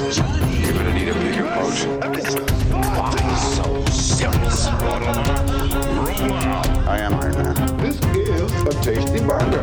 You're gonna need a bigger boat. So serious. Roll out. I am Iron Man. This is a tasty burger.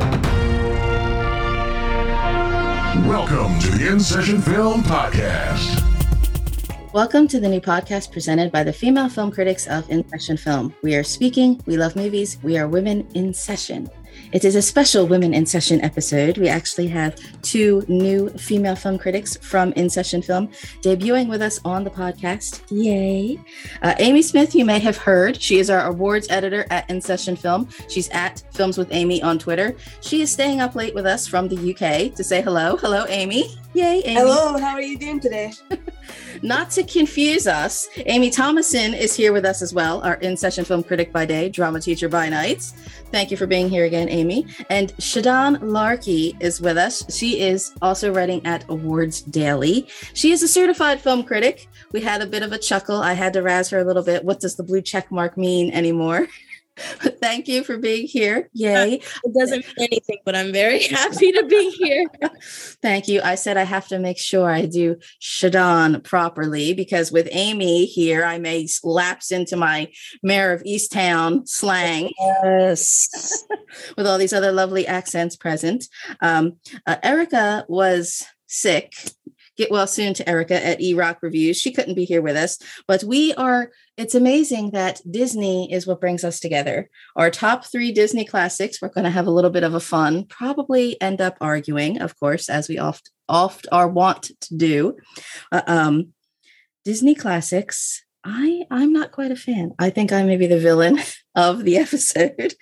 Welcome to the In Session Film Podcast. Welcome to the new podcast presented by the female film critics of In Session Film. We are speaking, we love movies, we are women in session. It is a special Women in Session episode. We actually have two new female film critics from In Session Film debuting with us on the podcast. Yay. Amy Smith, you may have heard. She is our awards editor at In Session Film. She's at Films with Amy on Twitter. She is staying up late with us from the UK to say hello. Hello, Amy. Yay, Amy. Hello, how are you doing today? Not to confuse us, Amy Thomason is here with us as well, our in-session film critic by day, drama teacher by night. Thank you for being here again, Amy. And Shadon Larkey is with us. She is also writing at Awards Daily. She is a certified film critic. We had a bit of a chuckle. I had to razz her a little bit. What does the blue check mark mean anymore? Thank you for being here. Yay. It doesn't mean anything, but I'm very happy to be here. Thank you. I said I have to make sure I do Shadon properly because with Amy here, I may lapse into my Mayor of Easttown slang. Yes. With all these other lovely accents present. Erica was sick. Get well soon to Erica at E-Rock Reviews. She couldn't be here with us, but it's amazing that Disney is what brings us together. Our top 3 Disney classics, we're going to have a little bit of a fun, probably end up arguing, of course, as we oft are wont to do. Disney classics, I'm not quite a fan. I think I may be the villain of the episode.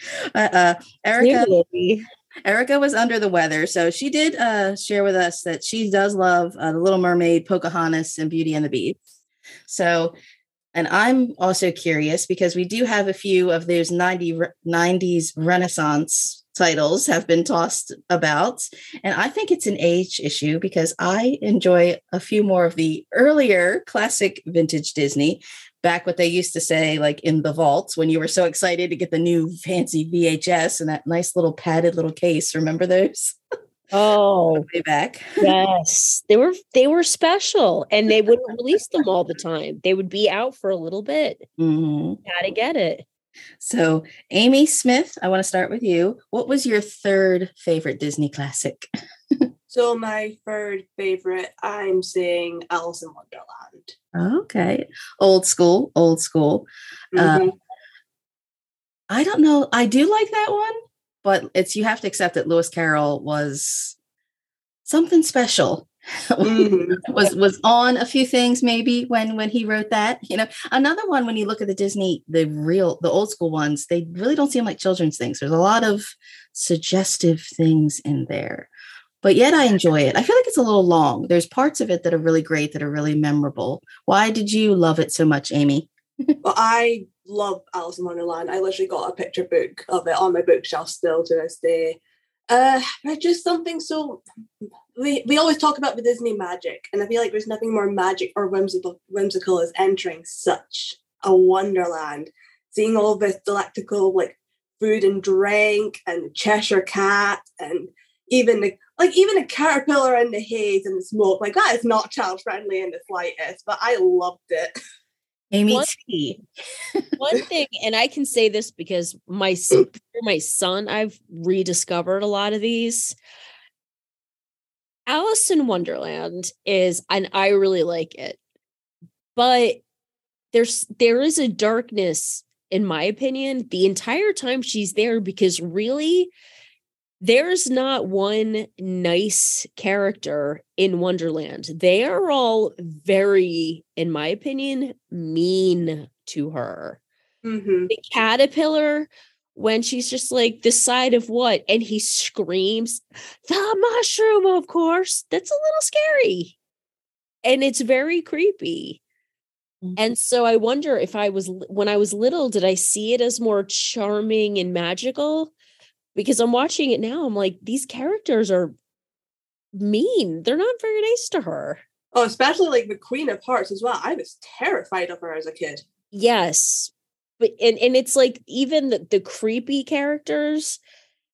Erica was under the weather, so she did share with us that she does love The Little Mermaid, Pocahontas, and Beauty and the Beast. So, and I'm also curious because we do have a few of those 90s Renaissance titles have been tossed about, and I think it's an age issue because I enjoy a few more of the earlier classic vintage Disney. Back what they used to say, like in the vaults, when you were so excited to get the new fancy VHS and that nice little padded little case. Remember those? Oh, way back. Yes, they were special, and they wouldn't release them all the time. They would be out for a little bit. Mm-hmm. Gotta get it. So, Amy Smith, I want to start with you. What was your third favorite Disney classic? So my third favorite, I'm saying Alice in Wonderland. Okay. Old school. Mm-hmm. I don't know. I do like that one, but you have to accept that Lewis Carroll was something special. Mm-hmm. was on a few things maybe when he wrote that. Another one, when you look at the Disney, the old school ones, they really don't seem like children's things. There's a lot of suggestive things in there. But yet I enjoy it. I feel like it's a little long. There's parts of it that are really great, that are really memorable. Why did you love it so much, Amy? Well, I love Alice in Wonderland. I literally got a picture book of it on my bookshelf still to this day. But just something so... We always talk about the Disney magic, and I feel like there's nothing more magic or whimsical as entering such a wonderland. Seeing all this delectable food and drink and the Cheshire Cat and even a caterpillar in the haze and the smoke, that is not child friendly in the slightest, but I loved it. Amy One thing, and I can say this because my son, I've rediscovered a lot of these. Alice in Wonderland is, and I really like it, but there is a darkness, in my opinion, the entire time she's there, because really, there's not one nice character in Wonderland. They are all very, in my opinion, mean to her. Mm-hmm. The caterpillar, when she's just like, the side of what? And he screams, the mushroom, of course. That's a little scary. And it's very creepy. Mm-hmm. And so I wonder if when I was little, did I see it as more charming and magical? Because I'm watching it now, I'm like, these characters are mean. They're not very nice to her. Oh, especially the Queen of Hearts as well. I was terrified of her as a kid. Yes. But and it's even the creepy characters,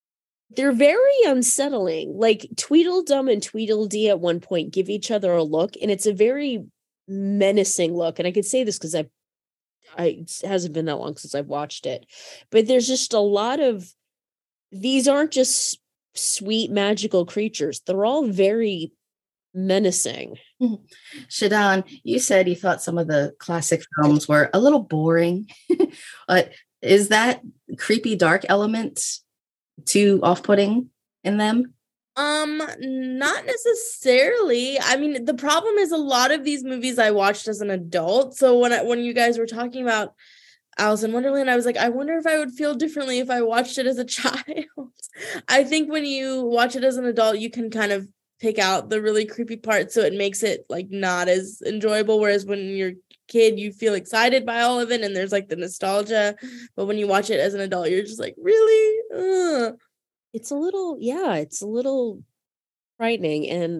they're very unsettling. Like Tweedledum and Tweedledee at one point give each other a look, and it's a very menacing look. And I could say this because it hasn't been that long since I've watched it, but there's just a lot of, these aren't just sweet magical creatures. They're all very menacing. Shadon, you said you thought some of the classic films were a little boring. But is that creepy dark element too off-putting in them? Not necessarily. I mean, the problem is a lot of these movies I watched as an adult. So when you guys were talking about Alice in Wonderland, I was like, I wonder if I would feel differently if I watched it as a child. I think when you watch it as an adult, you can kind of pick out the really creepy parts, so it makes it like not as enjoyable. Whereas when you're a kid, you feel excited by all of it, and there's like the nostalgia. But when you watch it as an adult, you're just like, really? Ugh. It's a little frightening. And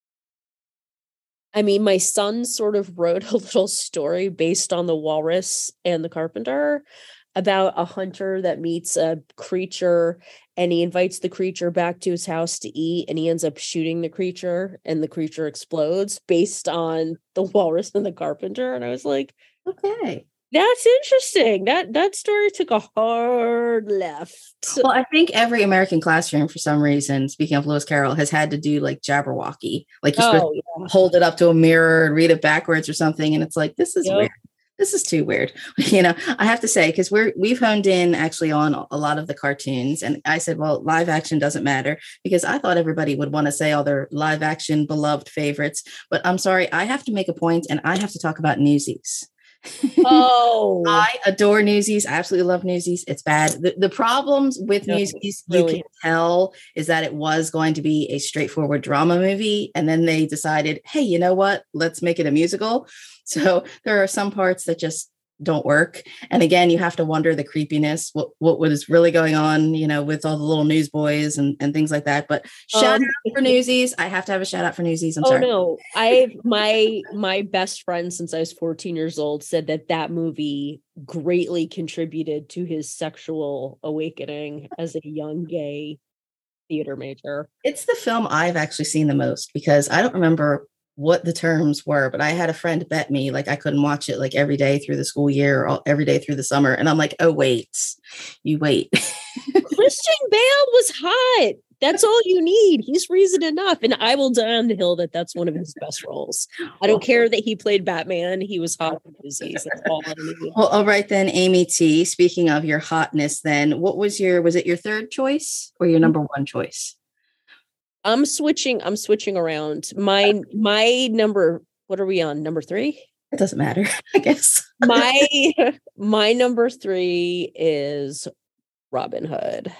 I mean, my son sort of wrote a little story based on The Walrus and the Carpenter about a hunter that meets a creature, and he invites the creature back to his house to eat, and he ends up shooting the creature, and the creature explodes based on The Walrus and the Carpenter. And I was like, Okay. that's interesting. That story took a hard left. Well, I think every American classroom, for some reason, speaking of Lewis Carroll, has had to do like Jabberwocky. Like you're supposed to hold it up to a mirror and read it backwards or something. And it's like, this is weird. This is too weird. I have to say, because we've honed in actually on a lot of the cartoons. And I said, well, live action doesn't matter, because I thought everybody would want to say all their live action beloved favorites. But I'm sorry, I have to make a point, and I have to talk about Newsies. Oh, I adore Newsies. I absolutely love Newsies. It's bad. The problems with Newsies, really, you can tell, is that it was going to be a straightforward drama movie, and then they decided, hey, you know what? Let's make it a musical. So there are some parts that just don't work. And again, you have to wonder the creepiness, what was really going on, with all the little newsboys and things like that. But shout out for Newsies. I have to have a shout out for Newsies. I'm sorry. No, my best friend since I was 14 years old said that movie greatly contributed to his sexual awakening as a young gay theater major. It's the film I've actually seen the most, because I don't remember what the terms were, but I had a friend bet me like I couldn't watch it like every day through the school year or every day through the summer. And I'm like, oh, wait. Christian Bale was hot. That's all you need. He's reason enough. And I will die on the hill that's one of his best roles. I don't care that he played Batman. He was hot in Disease. That's all I need. Well, all right then, Amy T. Speaking of your hotness, then was it your third choice or your number one choice? I'm switching around. My number, what are we on? Number 3? It doesn't matter, I guess. my number 3 is Robin Hood.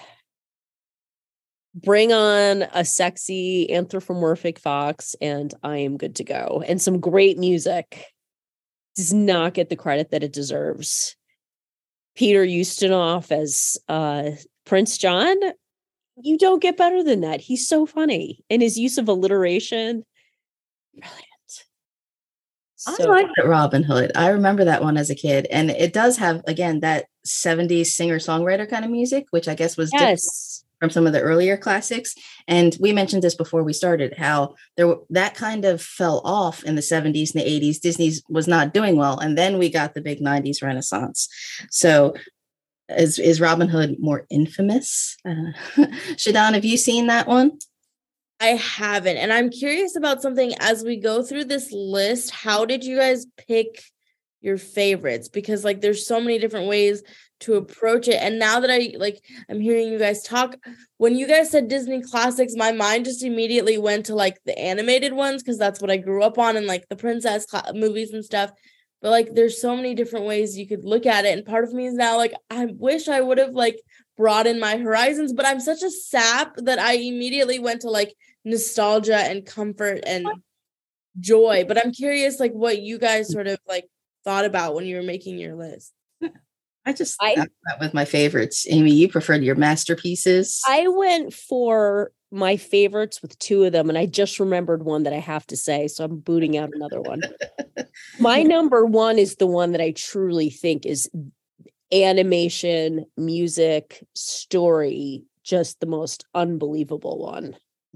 Bring on a sexy anthropomorphic fox and I am good to go. And some great music. Does not get the credit that it deserves. Peter Ustinov as Prince John. You don't get better than that. He's so funny. And his use of alliteration, brilliant. I liked Robin Hood. I remember that one as a kid. And it does have, again, that 70s singer-songwriter kind of music, which I guess was different from some of the earlier classics. And we mentioned this before we started, how that kind of fell off in the 70s and the 80s. Disney was not doing well. And then we got the big 90s renaissance. So is Robin Hood more infamous? Shadon, have you seen that one? I haven't. And I'm curious about something as we go through this list. How did you guys pick your favorites? Because there's so many different ways to approach it. And now that I'm hearing you guys talk, when you guys said Disney classics, my mind just immediately went to the animated ones, because that's what I grew up on, and the princess movies and stuff. But there's so many different ways you could look at it. And part of me is now I wish I would have broadened my horizons, but I'm such a sap that I immediately went to nostalgia and comfort and joy. But I'm curious what you guys sort of thought about when you were making your list. I went with my favorites. Amy, you preferred your masterpieces. I went for my favorites with 2 of them, and I just remembered one that I have to say, so I'm booting out another one. My number 1 is the one that I truly think is animation, music, story, just the most unbelievable one.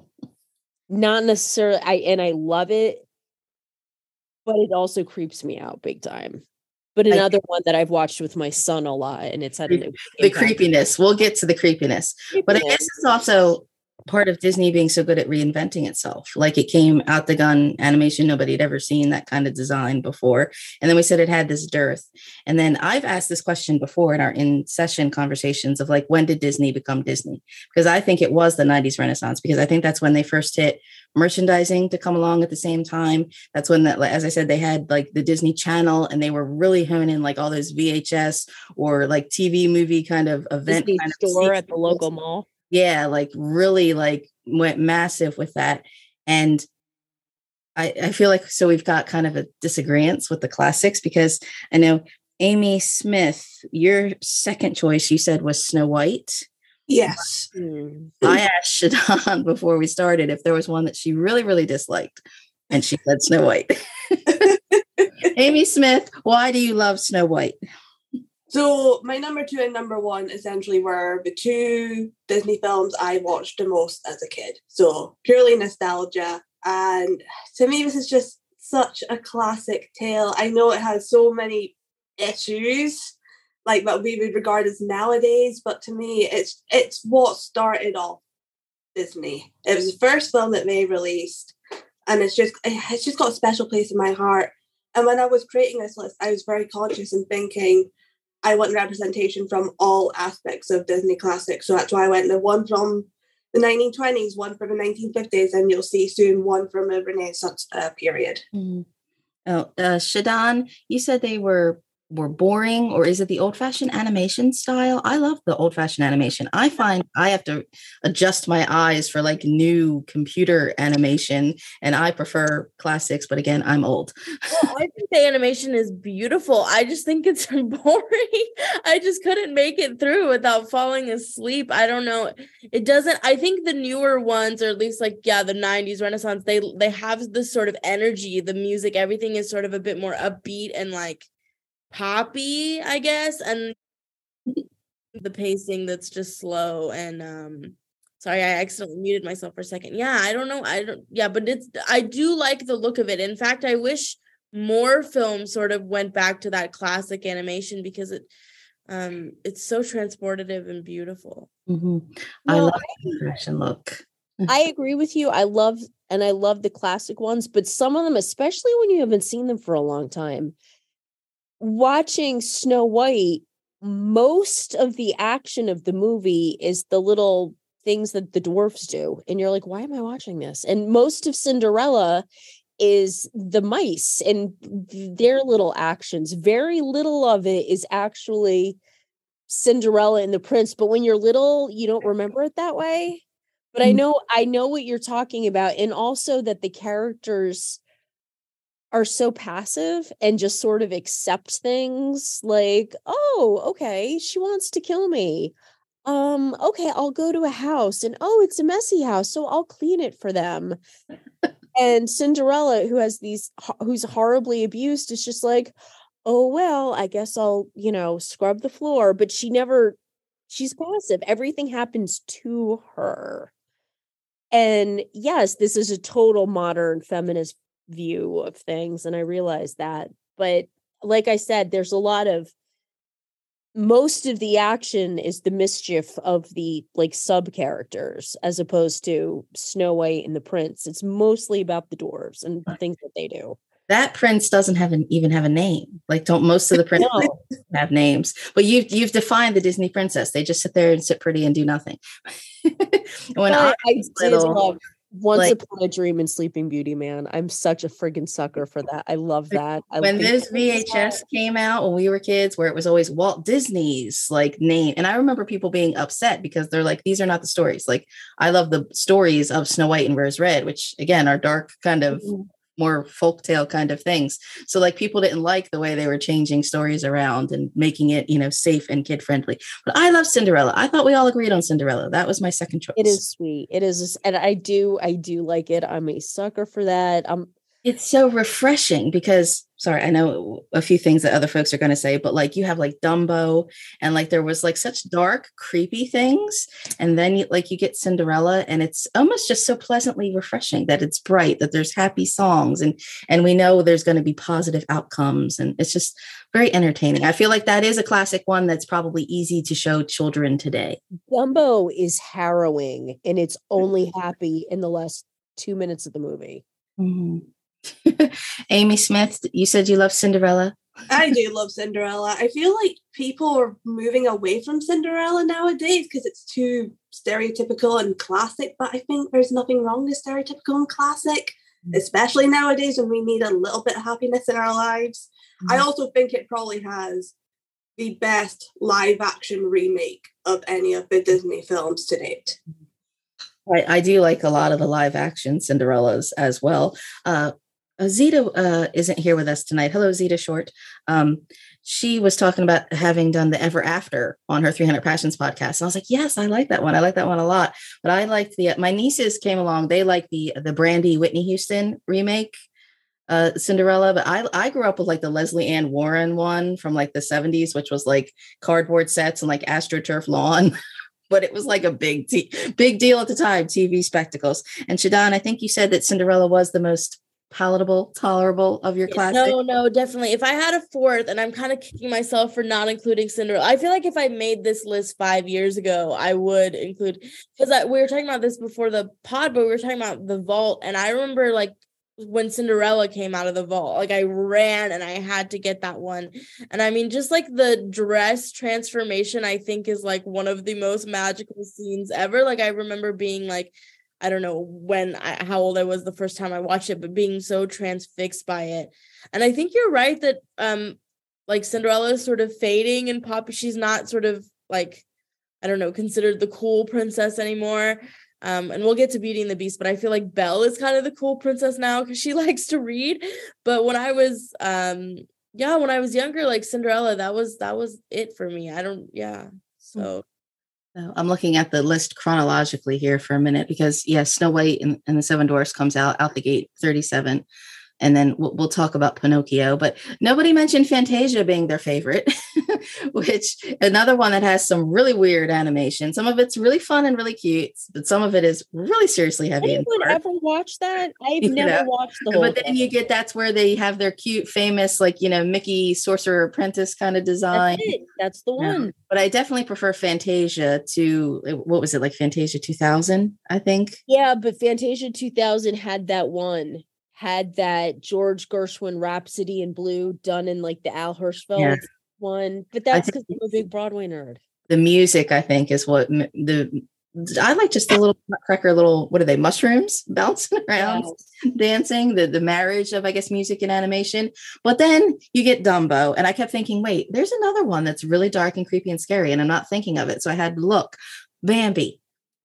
Not necessarily, I love it, but it also creeps me out big time. But another one that I've watched with my son a lot, and it's had the creepiness. We'll get to the creepiness. But I guess it's also part of Disney being so good at reinventing itself. Like it came out the gun animation. Nobody had ever seen that kind of design before. And then we said it had this dearth. And then I've asked this question before in our in-session conversations of like, when did Disney become Disney? Because I think it was the 90s Renaissance, because I think that's when they first hit merchandising to come along at the same time. That's when, that, as I said, they had like the Disney Channel, and they were really honing like all those VHS or like TV movie kind of event Disney kind store of at the local mall. Yeah, like really like went massive with that. And I feel like, so we've got kind of a disagreement with the classics, because I know Amy Smith, your second choice you said was Snow White. Yes. I asked Shadon before we started if there was one that she really, really disliked, and she said Snow White. Amy Smith, why do you love Snow White? So my number 2 and number 1 essentially were the 2 Disney films I watched the most as a kid. So purely nostalgia. And to me, this is just such a classic tale. I know it has so many issues like that we would regard as nowadays, but to me, it's what started off Disney. It was the first film that they released, and it's just got a special place in my heart. And when I was creating this list, I was very conscious and thinking, I want representation from all aspects of Disney classics. So that's why I went the one from the 1920s, one from the 1950s, and you'll see soon one from the Renaissance period. Mm-hmm. Oh, Shadon, you said they were boring, or is it the old-fashioned animation style? I love the old-fashioned animation. I find I have to adjust my eyes for like new computer animation, and I prefer classics, but again, I'm old. Well, I think the animation is beautiful. I just think it's boring. I just couldn't make it through without falling asleep. I don't know. It doesn't, I think the newer ones, or at least like, yeah, the 90s Renaissance, they have this sort of energy, the music, everything is sort of a bit more upbeat and like poppy, I guess, and the pacing that's just slow. And sorry, I accidentally muted myself for a second. Yeah, I don't know. But I do like the look of it. In fact, I wish more films sort of went back to that classic animation, because it's so transportative and beautiful. Mm-hmm. I love the fashion look. I agree with you. I love the classic ones, but some of them, especially when you haven't seen them for a long time, watching Snow White, most of the action of the movie is the little things that the dwarfs do. And you're like, why am I watching this? And most of Cinderella is the mice and their little actions. Very little of it is actually Cinderella and the prince. But when you're little, you don't remember it that way. But I know what you're talking about. And also that the characters are so passive and just sort of accept things like, oh, okay, she wants to kill me. Okay, I'll go to a house, and oh, it's a messy house, so I'll clean it for them. And Cinderella, who's horribly abused, is just like, oh, well, I guess I'll, scrub the floor. But she's passive. Everything happens to her. And yes, this is a total modern feminist view of things, and I realize that. But like I said, there's most of the action is the mischief of the like sub characters, as opposed to Snow White and the prince. It's mostly about the dwarves and the things that they do. That prince doesn't even have a name. Like, don't most of the princes have names? But you've defined the Disney princess. They just sit there and sit pretty and do nothing. When I did love Once Upon a Dream and Sleeping Beauty, man. I'm such a friggin' sucker for that. I love that. When this VHS came out when we were kids, where it was always Walt Disney's like name. And I remember people being upset because they're like, these are not the stories. Like, I love the stories of Snow White and Rose Red, which again are dark, kind of more folktale kind of things. So like people didn't like the way they were changing stories around and making it, safe and kid friendly. But I love Cinderella. I thought we all agreed on Cinderella. That was my second choice. It is sweet. It is, and I do like it. I'm a sucker for that. It's so refreshing because, sorry, I know a few things that other folks are going to say, but like you have like Dumbo and like there was like such dark, creepy things. And then you get Cinderella and it's almost just so pleasantly refreshing that it's bright, that there's happy songs and we know there's going to be positive outcomes. And it's just very entertaining. I feel like that is a classic one that's probably easy to show children today. Dumbo is harrowing and it's only happy in the last 2 minutes of the movie. Mm-hmm. Amy Smith, you said you love Cinderella. I do love Cinderella. I feel like people are moving away from Cinderella nowadays because it's too stereotypical and classic, but I think there's nothing wrong with stereotypical and classic, especially nowadays when we need a little bit of happiness in our lives. I also think it probably has the best live action remake of any of the Disney films to date. I do like a lot of the live action Cinderellas as well. Zita isn't here with us tonight. Hello, Zita Short. She was talking about having done the Ever After on her 300 Passions podcast. And I was like, yes, I like that one. I like that one a lot. But I liked my nieces came along. They like the Brandy Whitney Houston remake Cinderella. But I grew up with like the Leslie Ann Warren one from like the 70s, which was like cardboard sets and like AstroTurf lawn. But it was like a big deal at the time, TV spectacles. And Shadon, I think you said that Cinderella was the most palatable, tolerable of your classic? No, definitely. If I had a fourth, and I'm kind of kicking myself for not including Cinderella, I feel like if I made this list 5 years ago, I would include, because we were talking about this before the pod, but we were talking about the vault, and I remember like when Cinderella came out of the vault, like I ran and I had to get that one. And I mean, just like the dress transformation, I think is like one of the most magical scenes ever. Like I remember being like, I don't know how old I was the first time I watched it, but being so transfixed by it. And I think you're right that like Cinderella is sort of fading and pop. She's not sort of like, I don't know, considered the cool princess anymore. And we'll get to Beauty and the Beast, but I feel like Belle is kind of the cool princess now because she likes to read. But when I was when I was younger, like Cinderella, that was it for me. So I'm looking at the list chronologically here for a minute because, Snow White and the Seven Dwarfs comes out the gate 37. And then we'll talk about Pinocchio. But nobody mentioned Fantasia being their favorite, which another one that has some really weird animation. Some of it's really fun and really cute, but some of it is really seriously heavy. Anyone ever watch that? I've never watched the whole But then that's where they have their cute, famous, like, Mickey Sorcerer Apprentice kind of design. That's the one. But I definitely prefer Fantasia to, what was it, like Fantasia 2000, I think? Yeah, but Fantasia 2000 had that George Gershwin Rhapsody in Blue done in like the Al Hirschfeld one. But that's because I'm a big Broadway nerd. The music, I think, is what I like, just the little nutcracker, what are they, mushrooms bouncing around, dancing, the marriage of, I guess, music and animation. But then you get Dumbo. And I kept thinking, wait, there's another one that's really dark and creepy and scary. And I'm not thinking of it. So I had to look. Bambi.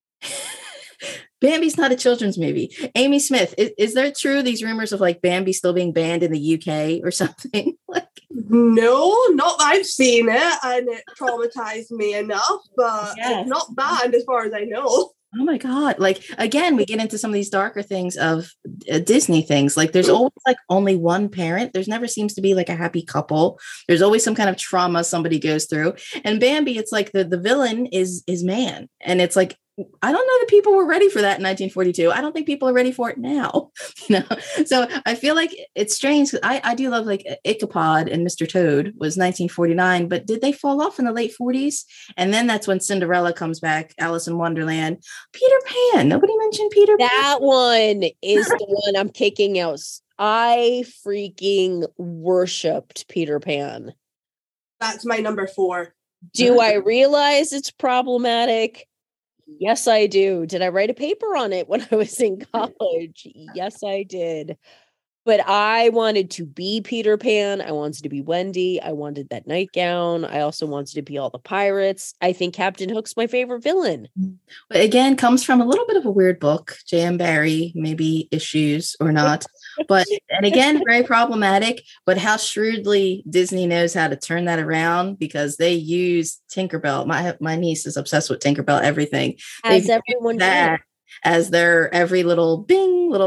Bambi's not a children's movie. Amy Smith, is there true these rumors of like Bambi still being banned in the UK or something? No, not that I've seen it, and it traumatized me enough, but it's not banned as far as I know. Oh my God. Like, again, we get into some of these darker things of Disney things. Like there's always like only one parent. There's never seems to be like a happy couple. There's always some kind of trauma somebody goes through. And Bambi, it's like the villain is man. And it's like, I don't know that people were ready for that in 1942. I don't think people are ready for it now. So I feel like it's strange. I do love like Ichabod and Mr. Toad was 1949, but did they fall off in the late 40s? And then that's when Cinderella comes back, Alice in Wonderland, Peter Pan. Nobody mentioned Peter Pan. That one is the one I'm taking out. I freaking worshipped Peter Pan. That's my number 4. Do I realize it's problematic? Yes, I do. Did I write a paper on it when I was in college? Yes, I did. But I wanted to be Peter Pan. I wanted to be Wendy. I wanted that nightgown. I also wanted to be all the pirates. I think Captain Hook's my favorite villain. But again, comes from a little bit of a weird book, J.M. Barrie, maybe issues or not. And again, very problematic, but how shrewdly Disney knows how to turn that around because they use Tinkerbell. My niece is obsessed with Tinkerbell, everything. As everyone that as their every little bing, little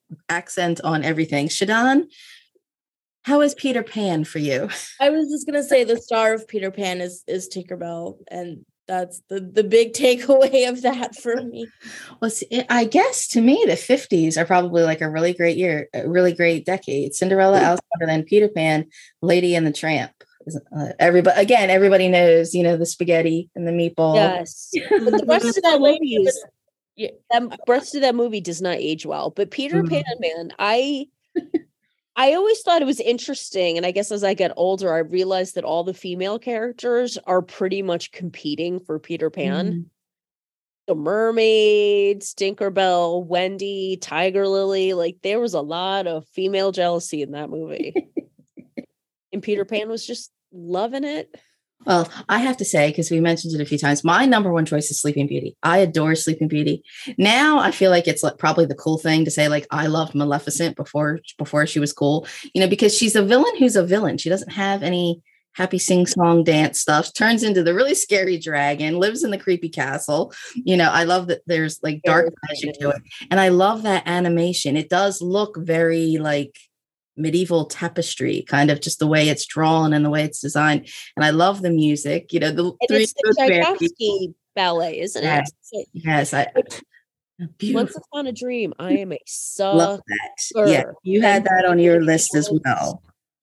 accent on everything. Shadon, how is Peter Pan for you? I was just gonna say the star of Peter Pan is Tinkerbell, and that's the big takeaway of that for me. Well, I guess to me, the 50s are probably like a really great year, a really great decade. Cinderella, Alice in Wonderland, Peter Pan, Lady and the Tramp. Everybody knows, the spaghetti and the meatball. Yes, but the rest of that movie is, the rest of that movie does not age well. But Peter Pan, man, I always thought it was interesting, and I guess as I get older, I realized that all the female characters are pretty much competing for Peter Pan. The mermaids, Tinkerbell, Wendy, Tiger Lily, like there was a lot of female jealousy in that movie. And Peter Pan was just loving it. Well, I have to say, because we mentioned it a few times, my number one choice is Sleeping Beauty. I adore Sleeping Beauty. Now I feel like it's like probably the cool thing to say, like, I loved Maleficent before she was cool, because she's a villain who's a villain. She doesn't have any happy sing-song dance stuff, turns into the really scary dragon, lives in the creepy castle. I love that there's like dark magic to it. And I love that animation. It does look very like medieval tapestry, kind of just the way it's drawn and the way it's designed. And I love the music, it's the Tchaikovsky ballet, isn't it? Yes. Once Upon a Dream. I am a sucker. Love that. Yeah, you had that on your list as well.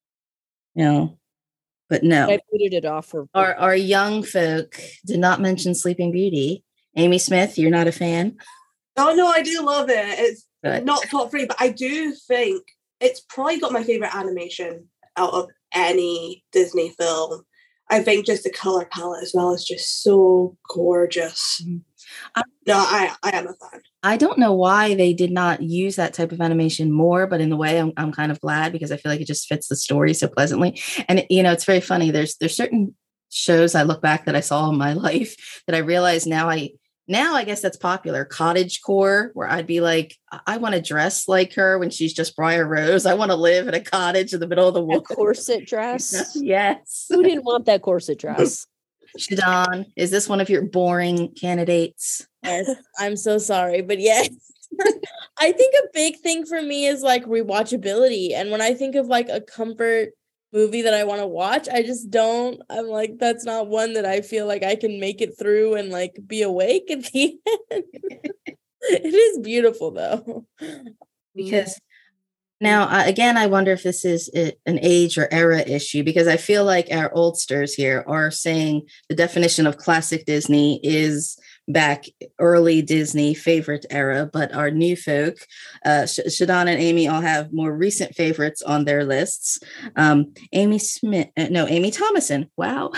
But no. I booted it off for our young folk did not mention Sleeping Beauty. Amy Smith, you're not a fan? Oh no, I do love it. It's Good. Not top 3, but I do think it's probably got my favorite animation out of any Disney film. I think just the color palette as well is just so gorgeous. I am a fan. I don't know why they did not use that type of animation more, but in the way I'm kind of glad, because I feel like it just fits the story so pleasantly. And it's very funny. There's certain shows I look back that I saw in my life that I realize now I guess that's popular. Cottagecore, where I'd be like, I want to dress like her when she's just Briar Rose. I want to live in a cottage in the middle of the woods. A corset dress. Yes. Who didn't want that corset dress? Shadon, is this one of your boring candidates? Yes, I'm so sorry, but yes. I think a big thing for me is like rewatchability. And when I think of like a comfort movie that I want to watch, I'm like, that's not one that I feel like I can make it through and like be awake at the end. It is beautiful though. Because now, again, I wonder if this is an age or era issue, because I feel like our oldsters here are saying the definition of classic Disney is back early Disney favorite era, but our new folk, Shadon and Amy, all have more recent favorites on their lists. Amy Thomason. Wow.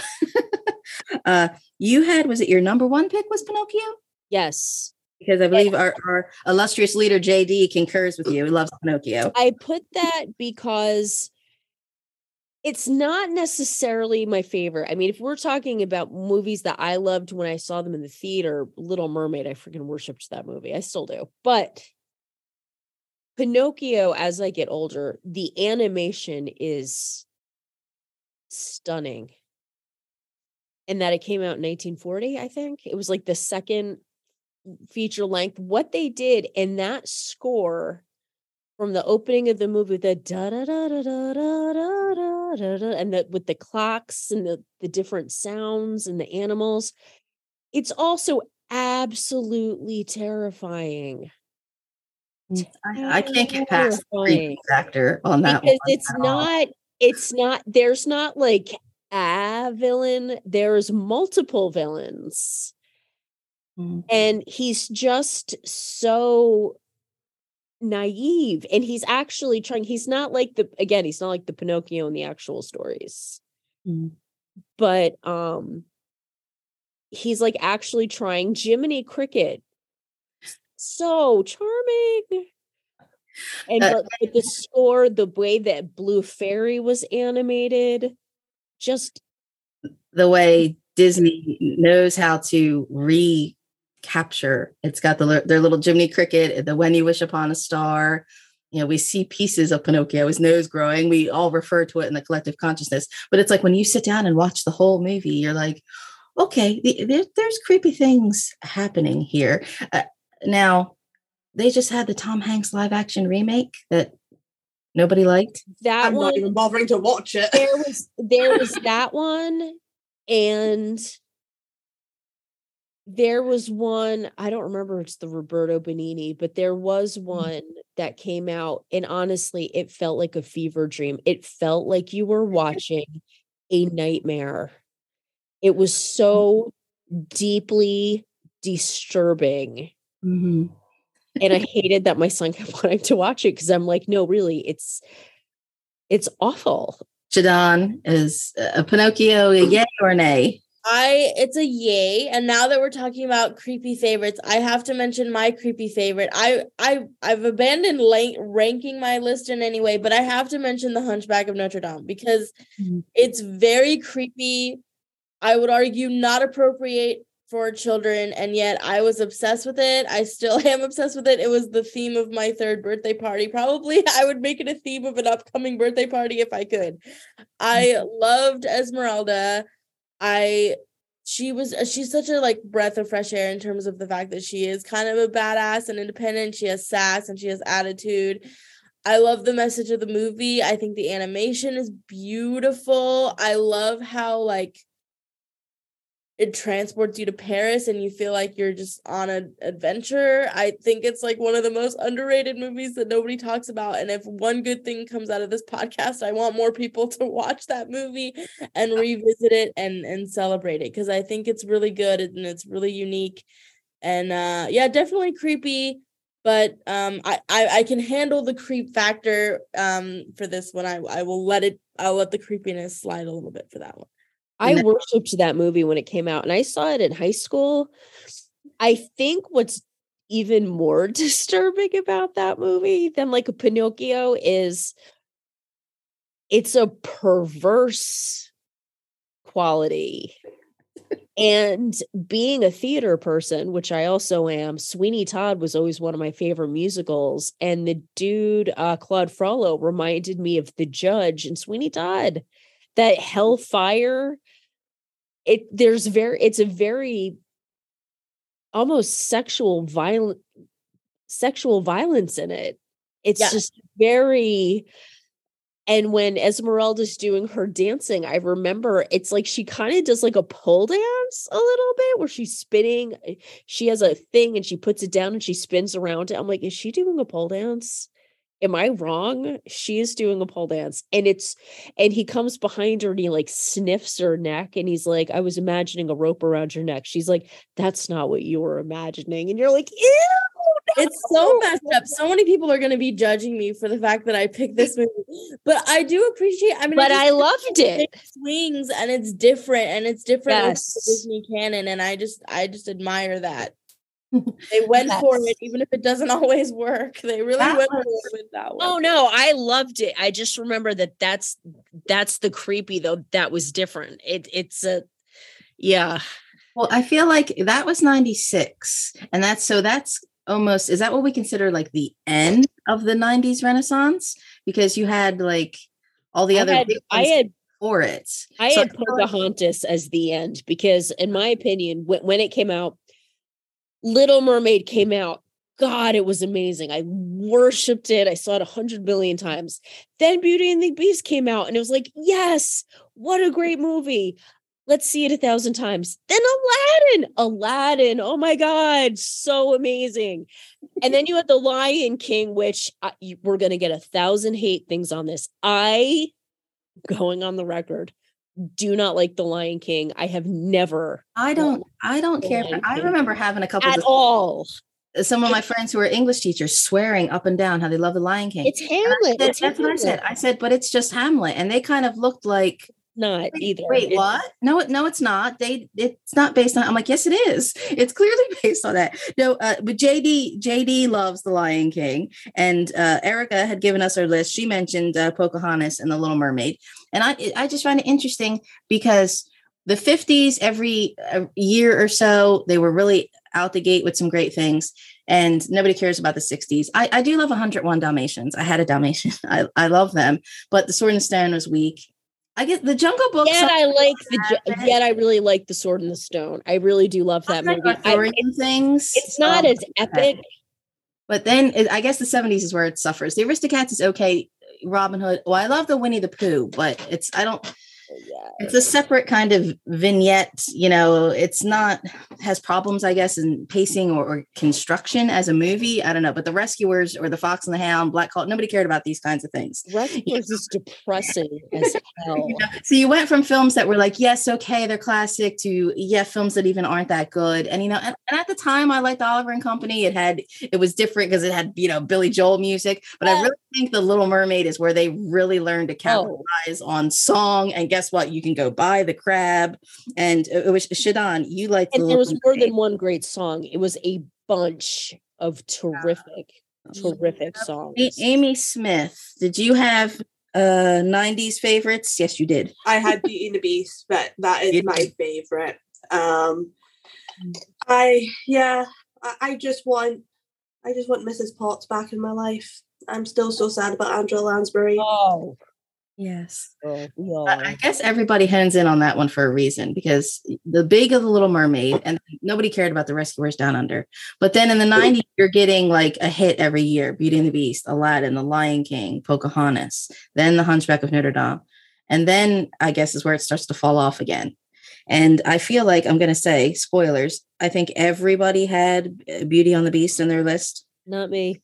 You had, was it your number one pick was Pinocchio? Yes. Because I believe our illustrious leader, JD, concurs with you. He loves Pinocchio. I put that because it's not necessarily my favorite. I mean, if we're talking about movies that I loved when I saw them in the theater, Little Mermaid, I freaking worshipped that movie. I still do. But Pinocchio, as I get older, the animation is stunning. And that it came out in 1940, I think. It was like the second feature length. What they did in that score from the opening of the movie, the da da da da da da da da, and with the clocks and the different sounds and the animals, it's also absolutely terrifying. I can't get past the creepy factor on that because one. it's not there's not like a villain, there's multiple villains. And he's just so naive, and he's actually trying. He's not like he's not like the Pinocchio in the actual stories, but he's like actually trying. Jiminy Cricket, so charming, and but the score, the way that Blue Fairy was animated, just the way Disney knows how to recapture. It's got their little Jiminy Cricket, the When You Wish Upon a Star. We see pieces of Pinocchio, his nose growing. We all refer to it in the collective consciousness, but it's like when you sit down and watch the whole movie, you're like, okay, there's creepy things happening here. Now, they just had the Tom Hanks live action remake that nobody liked. That I'm one, not even bothering to watch it. there was that one, and there was one, I don't remember, it's the Roberto Benigni, but there was one that came out, and honestly, it felt like a fever dream. It felt like you were watching a nightmare. It was so deeply disturbing. Mm-hmm. And I hated that my son kept wanting to watch it because I'm like, no, really, it's awful. Shadon, is a Pinocchio a yay or nay? It's a yay. And now that we're talking about creepy favorites, I have to mention my creepy favorite. I've abandoned ranking my list in any way, but I have to mention The Hunchback of Notre Dame because it's very creepy. I would argue not appropriate for children, and yet I was obsessed with it. I still am obsessed with it. It was the theme of my 3rd birthday party. Probably I would make it a theme of an upcoming birthday party if I could. I loved Esmeralda. She's such a like breath of fresh air in terms of the fact that she is kind of a badass and independent. She has sass and she has attitude. I love the message of the movie. I think the animation is beautiful. I love how like it transports you to Paris and you feel like you're just on an adventure. I think it's like one of the most underrated movies that nobody talks about. And if one good thing comes out of this podcast, I want more people to watch that movie and revisit it and celebrate it, because I think it's really good and it's really unique. And yeah, definitely creepy. But I can handle the creep factor for this one. I'll let the creepiness slide a little bit for that one. I worshipped that movie when it came out, and I saw it in high school. I think what's even more disturbing about that movie than like a Pinocchio is it's a perverse quality. And being a theater person, which I also am, Sweeney Todd was always one of my favorite musicals. And the dude, Claude Frollo, reminded me of the judge in Sweeney Todd. That hellfire, it's a very almost sexual violence in it. It's just very. And when Esmeralda's doing her dancing, I remember it's like she kind of does like a pole dance a little bit where she's spinning. She has a thing and she puts it down and she spins around it. I'm like, is she doing a pole dance? Am I wrong? She is doing a pole dance, and he comes behind her and he like sniffs her neck and he's like, I was imagining a rope around your neck. She's like, that's not what you were imagining. And you're like, ew. No. It's so messed up. So many people are going to be judging me for the fact that I picked this movie, with I loved it. Swings and it's different with Yes. the Disney canon, and I just admire that. They went for it, even if it doesn't always work. They really went for it with that one. Oh no, I loved it. I just remember that's the creepy though. That was different. Yeah. Well, I feel like that was 96, and that's almost, is that what we consider like the end of the 90s Renaissance? Because you had like all the other big ones for it. I had Pocahontas as the end, because in my opinion, when it came out, Little Mermaid came out. God, it was amazing. I worshipped it. I saw it 100 million times. Then Beauty and the Beast came out and it was like, yes, what a great movie. Let's see it 1,000 times. Then Aladdin. Oh my God. So amazing. And then you had The Lion King, which we're going to get 1,000 hate things on this. Going on the record, do not like The Lion King. I have never. I don't care. I remember having a couple at all. Some of my friends who are English teachers swearing up and down how they love The Lion King. It's Hamlet. That's what I said. I said, but it's just Hamlet, and they kind of looked like. Not either. Wait, what? No, it's not. It's not based on. I'm like, yes, it is. It's clearly based on that. No, but JD loves The Lion King, and Erica had given us her list. She mentioned Pocahontas and The Little Mermaid, and I just find it interesting because the 50s, every year or so, they were really out the gate with some great things, and nobody cares about the 60s. I do love 101 Dalmatians. I had a Dalmatian. I love them, but The Sword and the Stone was weak. I get the Jungle Book. Yet I really like The Sword and the Stone. I really do love that movie. Things. It's not as epic But then I guess the 70s is where it suffers. The Aristocats is okay. Robin Hood. Well, I love the Winnie the Pooh, but it's a separate kind of vignette. It's not has problems, I guess, in pacing or construction as a movie. I don't know, but the Rescuers or the Fox and the Hound, Black Cauldron, nobody cared about these kinds of things. Rescuers is depressing as hell. So you went from films that were like, yes, okay, they're classic, to films that even aren't that good. And and at the time, I liked Oliver and Company. It was different because it had Billy Joel music. But I really think The Little Mermaid is where they really learned to capitalize on song. And guess what? You can go buy the crab. And it was Shadon, you liked and there was more than one great song. It was a bunch of terrific songs. Amy Smith, did you have 90s favorites? Yes, you did. I had Beauty and the Beast, but that is my favorite. I just want Mrs. Potts back in my life. I'm still so sad about Angela Lansbury. Oh, yes. Oh, I guess everybody hones in on that one for a reason, because the big of The Little Mermaid, and nobody cared about the Rescuers Down Under. But then in the 90s, you're getting like a hit every year: Beauty and the Beast, Aladdin, The Lion King, Pocahontas, then The Hunchback of Notre Dame. And then I guess is where it starts to fall off again. And I feel like, I'm going to say, spoilers, I think everybody had Beauty and the Beast in their list. Not me.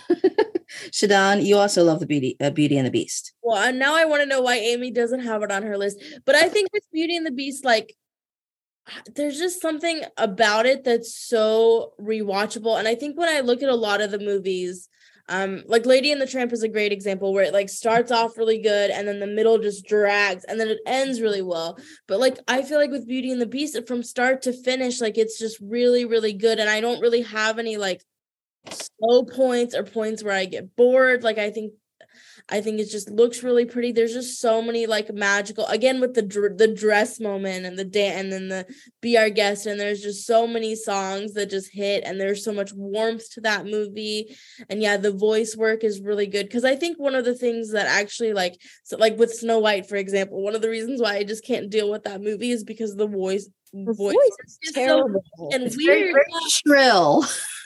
Shadon, you also love the Beauty and the Beast. Well, and now I want to know why Amy doesn't have it on her list. But I think with Beauty and the Beast, like, there's just something about it that's so rewatchable. And I think when I look at a lot of the movies, like Lady and the Tramp is a great example, where it like starts off really good and then the middle just drags and then it ends really well. But like, I feel like with Beauty and the Beast, from start to finish, like it's just really, really good. And I don't really have any like slow points or points where I get bored. Like I think it just looks really pretty. There's just so many like magical, again with the dress moment and the dance, and then the Be Our Guest, and there's just so many songs that just hit, and there's so much warmth to that movie. And yeah, the voice work is really good, because I think one of the things that actually like with Snow White, for example, one of the reasons why I just can't deal with that movie is because the voice is terrible and it's weird, very shrill.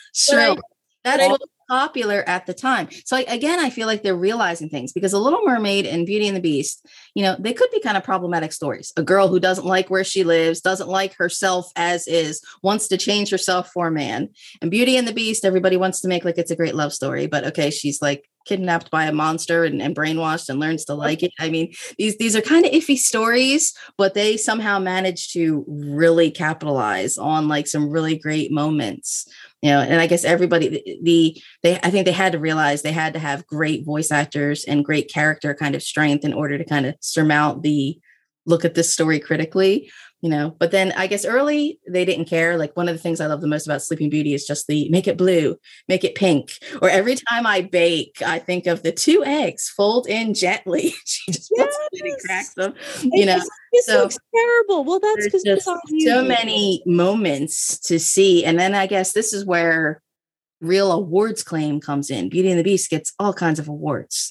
That's But I- what was popular at the time. So again, I feel like they're realizing things, because The Little Mermaid and Beauty and the Beast, they could be kind of problematic stories. A girl who doesn't like where she lives, doesn't like herself as is, wants to change herself for a man. And Beauty and the Beast, everybody wants to make like it's a great love story, but okay, she's like kidnapped by a monster and brainwashed and learns to like it. I mean, these are kind of iffy stories, but they somehow managed to really capitalize on like some really great moments. And I guess everybody, I think they had to realize they had to have great voice actors and great character kind of strength in order to kind of surmount the look at this story critically, but then I guess early they didn't care. Like one of the things I love the most about Sleeping Beauty is just the make it blue, make it pink. Or every time I bake, I think of the 2 eggs fold in gently. She just puts it and cracks them, This looks terrible. Well, that's because there's just so many moments to see. And then I guess this is where real awards claim comes in. Beauty and the Beast gets all kinds of awards.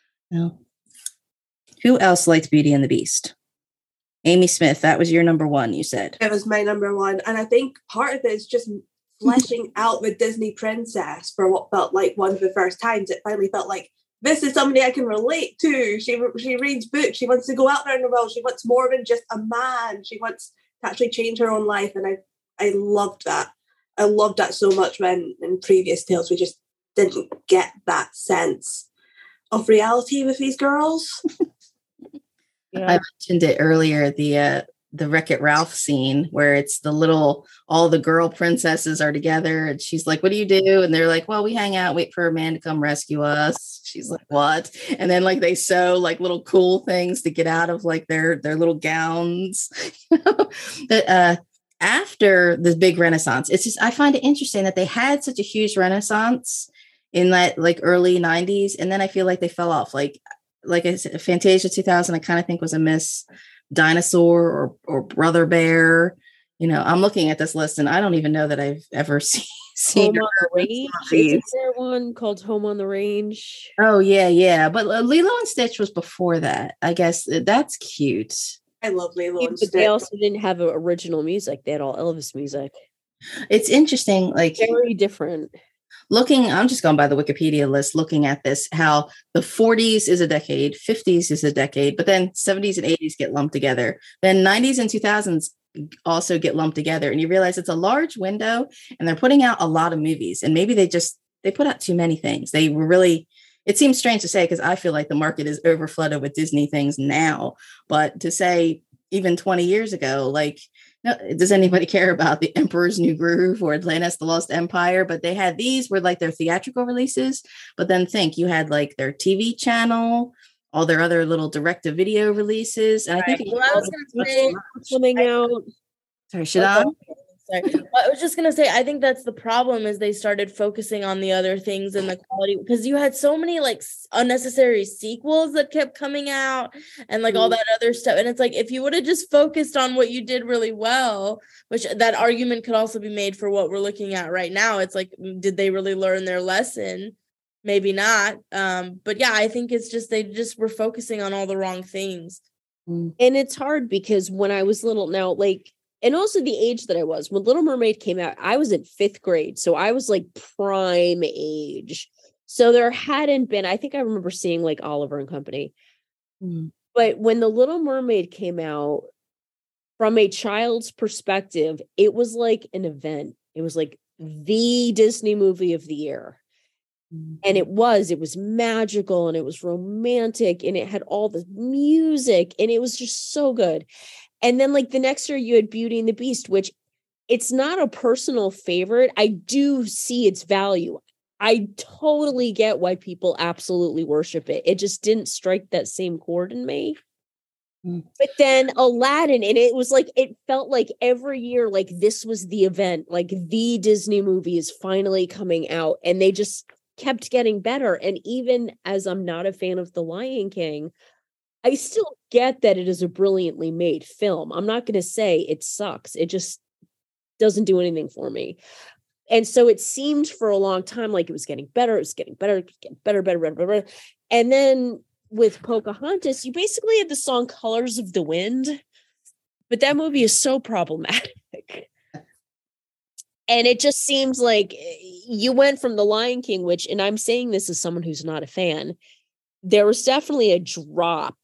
Who else likes Beauty and the Beast? Amy Smith, that was your number one, you said. It was my number one. And I think part of it is just fleshing out the Disney princess for what felt like one of the first times. It finally felt like, this is somebody I can relate to. She reads books. She wants to go out there in the world. She wants more than just a man. She wants to actually change her own life. And I loved that. I loved that so much when in previous tales we just didn't get that sense of reality with these girls. Yeah. I mentioned it earlier, the Wreck-It Ralph scene where it's all the girl princesses are together and she's like, what do you do? And they're like, well, we hang out, wait for a man to come rescue us. She's like, what? And then like they sew like little cool things to get out of like their little gowns. That after this big Renaissance, it's just, I find it interesting that they had such a huge Renaissance in that like early 90s. And then I feel like they fell off. Like I said, Fantasia 2000, I kind of think was a miss. Dinosaur or Brother Bear. I'm looking at this list and I don't even know that I've ever seen Home on the Range. Is there one called Home on the Range? Oh yeah. But Lilo and Stitch was before that. I guess that's cute. I love Lilo and But Stitch. they also didn't have original music. They had all Elvis music. It's interesting. Like very different. I'm just going by the Wikipedia list, looking at this, how the 40s is a decade, 50s is a decade, but then 70s and 80s get lumped together. Then 90s and 2000s also get lumped together. And you realize it's a large window and they're putting out a lot of movies. And maybe they put out too many things. They were really, it seems strange to say, because I feel like the market is overflooded with Disney things now. But to say even 20 years ago, like, no, does anybody care about The Emperor's New Groove or Atlantis, The Lost Empire? But they had these were like their theatrical releases. But then you had like their TV channel, all their other little direct-to-video releases. And I think well, I was going to say, coming out. Sorry, Shadon? Sorry. Well, I was just going to say, I think that's the problem, is they started focusing on the other things and the quality, because you had so many like unnecessary sequels that kept coming out and like all that other stuff. And it's like, if you would have just focused on what you did really well, which that argument could also be made for what we're looking at right now. It's like, did they really learn their lesson? Maybe not. But yeah, I think it's just, they just were focusing on all the wrong things. And it's hard because when I was little now, like, and also the age that I was when Little Mermaid came out, I was in 5th grade. So I was like prime age. So there hadn't been, I think I remember seeing like Oliver and Company. But when The Little Mermaid came out, from a child's perspective, it was like an event. It was like the Disney movie of the year. And it was magical and it was romantic and it had all the music and it was just so good. And then like the next year you had Beauty and the Beast, which it's not a personal favorite. I do see its value. I totally get why people absolutely worship it. It just didn't strike that same chord in me. But then Aladdin, and it was like, it felt like every year, like this was the event, like the Disney movie is finally coming out, and they just kept getting better. And even as I'm not a fan of The Lion King, I still get that it is a brilliantly made film. I'm not going to say it sucks. It just doesn't do anything for me. And so it seemed for a long time like it was getting better. It was getting better, better. And then with Pocahontas, you basically had the song Colors of the Wind, but that movie is so problematic. And it just seems like you went from The Lion King, which, and I'm saying this as someone who's not a fan, there was definitely a drop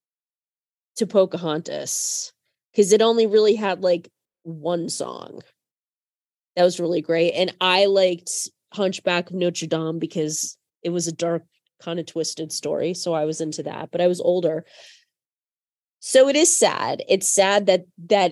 to Pocahontas because it only really had like one song that was really great. And I liked Hunchback of Notre Dame because it was a dark, kind of twisted story. So I was into that, but I was older. So it is sad. It's sad that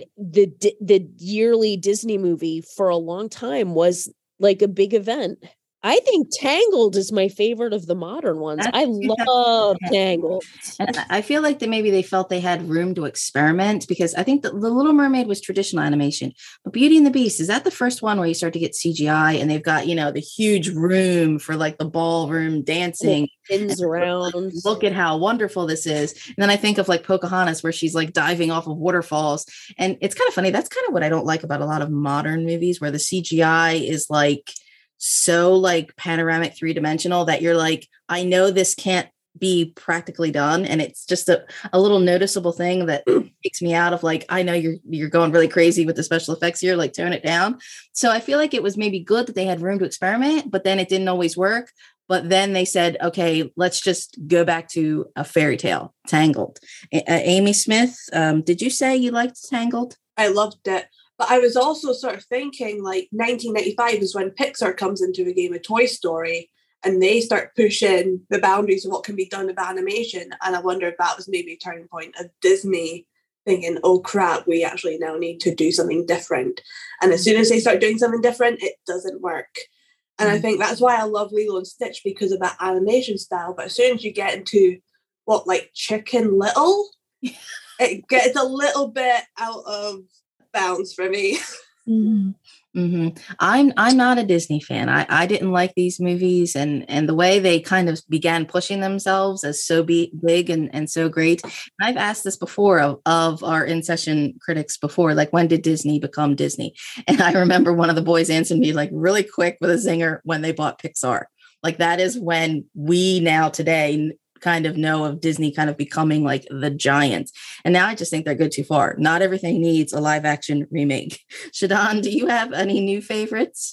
the yearly Disney movie for a long time was like a big event. I think Tangled is my favorite of the modern ones. I love Tangled. And I feel like that maybe they felt they had room to experiment, because I think that The Little Mermaid was traditional animation, but Beauty and the Beast, is that the first one where you start to get CGI and they've got, the huge room for like the ballroom dancing. Spins around. Look at how wonderful this is. And then I think of like Pocahontas, where she's like diving off of waterfalls. And it's kind of funny. That's kind of what I don't like about a lot of modern movies, where the CGI is like so like panoramic, 3-dimensional, that you're like, I know this can't be practically done, and it's just a little noticeable thing that takes me out of like, I know you're going really crazy with the special effects here, like tone it down. So I feel like it was maybe good that they had room to experiment, but then it didn't always work. But then they said, okay, let's just go back to a fairy tale, Tangled. Amy Smith, did you say you liked Tangled? I loved it. But I was also sort of thinking like 1995 is when Pixar comes into the game of Toy Story and they start pushing the boundaries of what can be done with animation. And I wonder if that was maybe a turning point of Disney thinking, oh crap, we actually now need to do something different. And as soon as they start doing something different, it doesn't work. And I think that's why I love Lilo and Stitch, because of that animation style. But as soon as you get into like Chicken Little, it gets a little bit out of bounds for me. Mm-hmm. I'm not a Disney fan. I didn't like these movies, and the way they kind of began pushing themselves as so big and so great. And I've asked this before of our in-session critics before, like, when did Disney become Disney? And I remember one of the boys answered me like really quick with a zinger, when they bought Pixar. Like, that is when we now today kind of know of Disney kind of becoming like the giant. And now I just think they're good too far. Not everything needs a live action remake. Shadon, do you have any new favorites?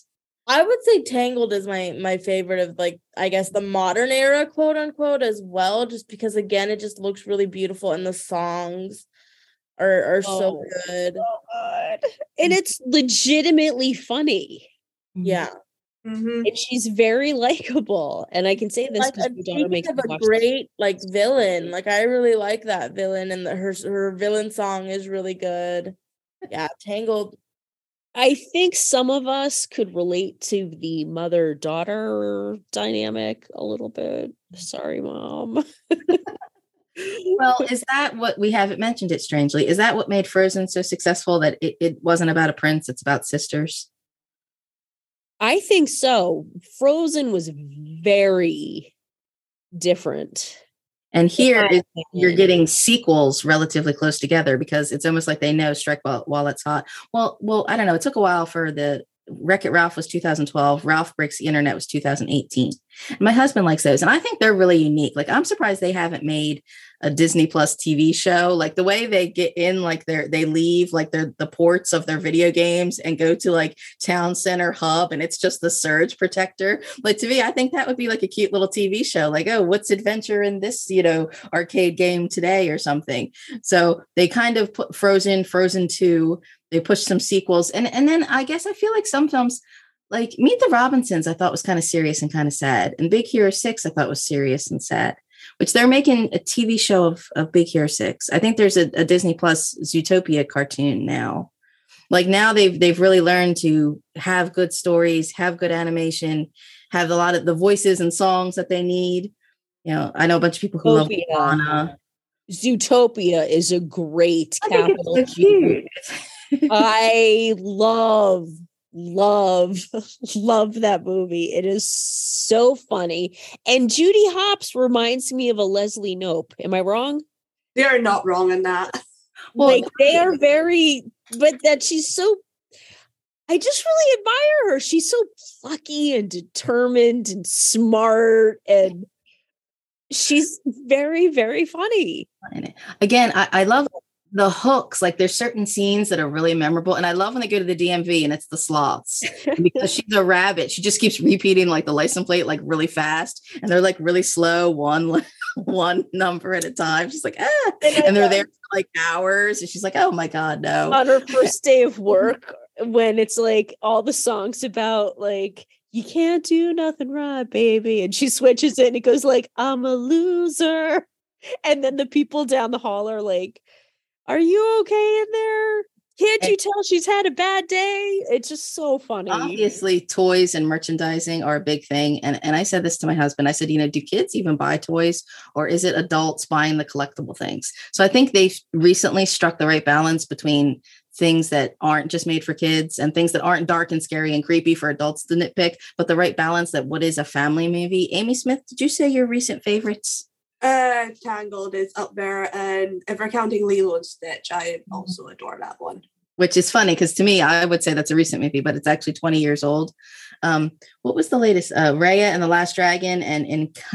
I would say Tangled is my favorite of, like, I guess the modern era, quote unquote, as well, just because again it just looks really beautiful and the songs are so good. So good. And it's legitimately funny. Yeah. Mm-hmm. And she's very likable. And I can say this Like, because my daughter makes speaking me of a watch great like villain, like I really like that villain, and her villain song is really good. Yeah, Tangled. I think some of us could relate to the mother-daughter dynamic a little bit. Sorry, Mom. Well, is that what we haven't mentioned it strangely? Is that what made Frozen so successful, that it wasn't about a prince, it's about sisters? I think so. Frozen was very different. And here my you're opinion. getting sequels relatively close together, because it's almost like they know strike while it's hot. Well, I don't know. It took a while for the Wreck-It Ralph was 2012. Ralph Breaks the Internet was 2018. And my husband likes those, and I think they're really unique. Like, I'm surprised they haven't made a Disney Plus TV show. Like, the way they get in, like they leave like the ports of their video games and go to like Town Center Hub, and it's just the surge protector. Like, to me, I think that would be like a cute little TV show. Like, oh, what's adventure in this, arcade game today or something. So they kind of put Frozen 2. They pushed some sequels. And then I guess I feel like some films, like Meet the Robinsons, I thought was kind of serious and kind of sad. And Big Hero 6, I thought was serious and sad, which they're making a TV show of Big Hero 6. I think there's a Disney Plus Zootopia cartoon now. Like, now they've really learned to have good stories, have good animation, have a lot of the voices and songs that they need. I know a bunch of people who love Moana. Zootopia is a great I think capital it's so G. cute. I love that movie. It is so funny. And Judy Hopps reminds me of a Leslie Knope. Am I wrong? They are not wrong in that. Well, Like, they are very, but that she's so, I just really admire her. She's so plucky and determined and smart, and she's very, very funny. Again, I love the hooks. Like, there's certain scenes that are really memorable, and I love when they go to the DMV and it's the sloths. And because she's a rabbit, she just keeps repeating like the license plate like really fast, and they're like really slow, one number at a time. She's like, and they're there for like hours, and she's like, oh my god, no. On her first day of work, when it's like all the songs about like, you can't do nothing right, baby, and she switches it and it goes like, I'm a loser, and then the people down the hall are like, are you okay in there? Can't you tell she's had a bad day? It's just so funny. Obviously, toys and merchandising are a big thing. And I said this to my husband. I said, do kids even buy toys, or is it adults buying the collectible things? So I think they've recently struck the right balance between things that aren't just made for kids and things that aren't dark and scary and creepy for adults to nitpick, but the right balance that what is a family movie. Amy Smith, did you say your recent favorites? Tangled is up there, and if we're counting Lilo and Stitch, I also adore that one. Which is funny, because to me, I would say that's a recent movie, but it's actually 20 years old. What was the latest? Raya and the Last Dragon and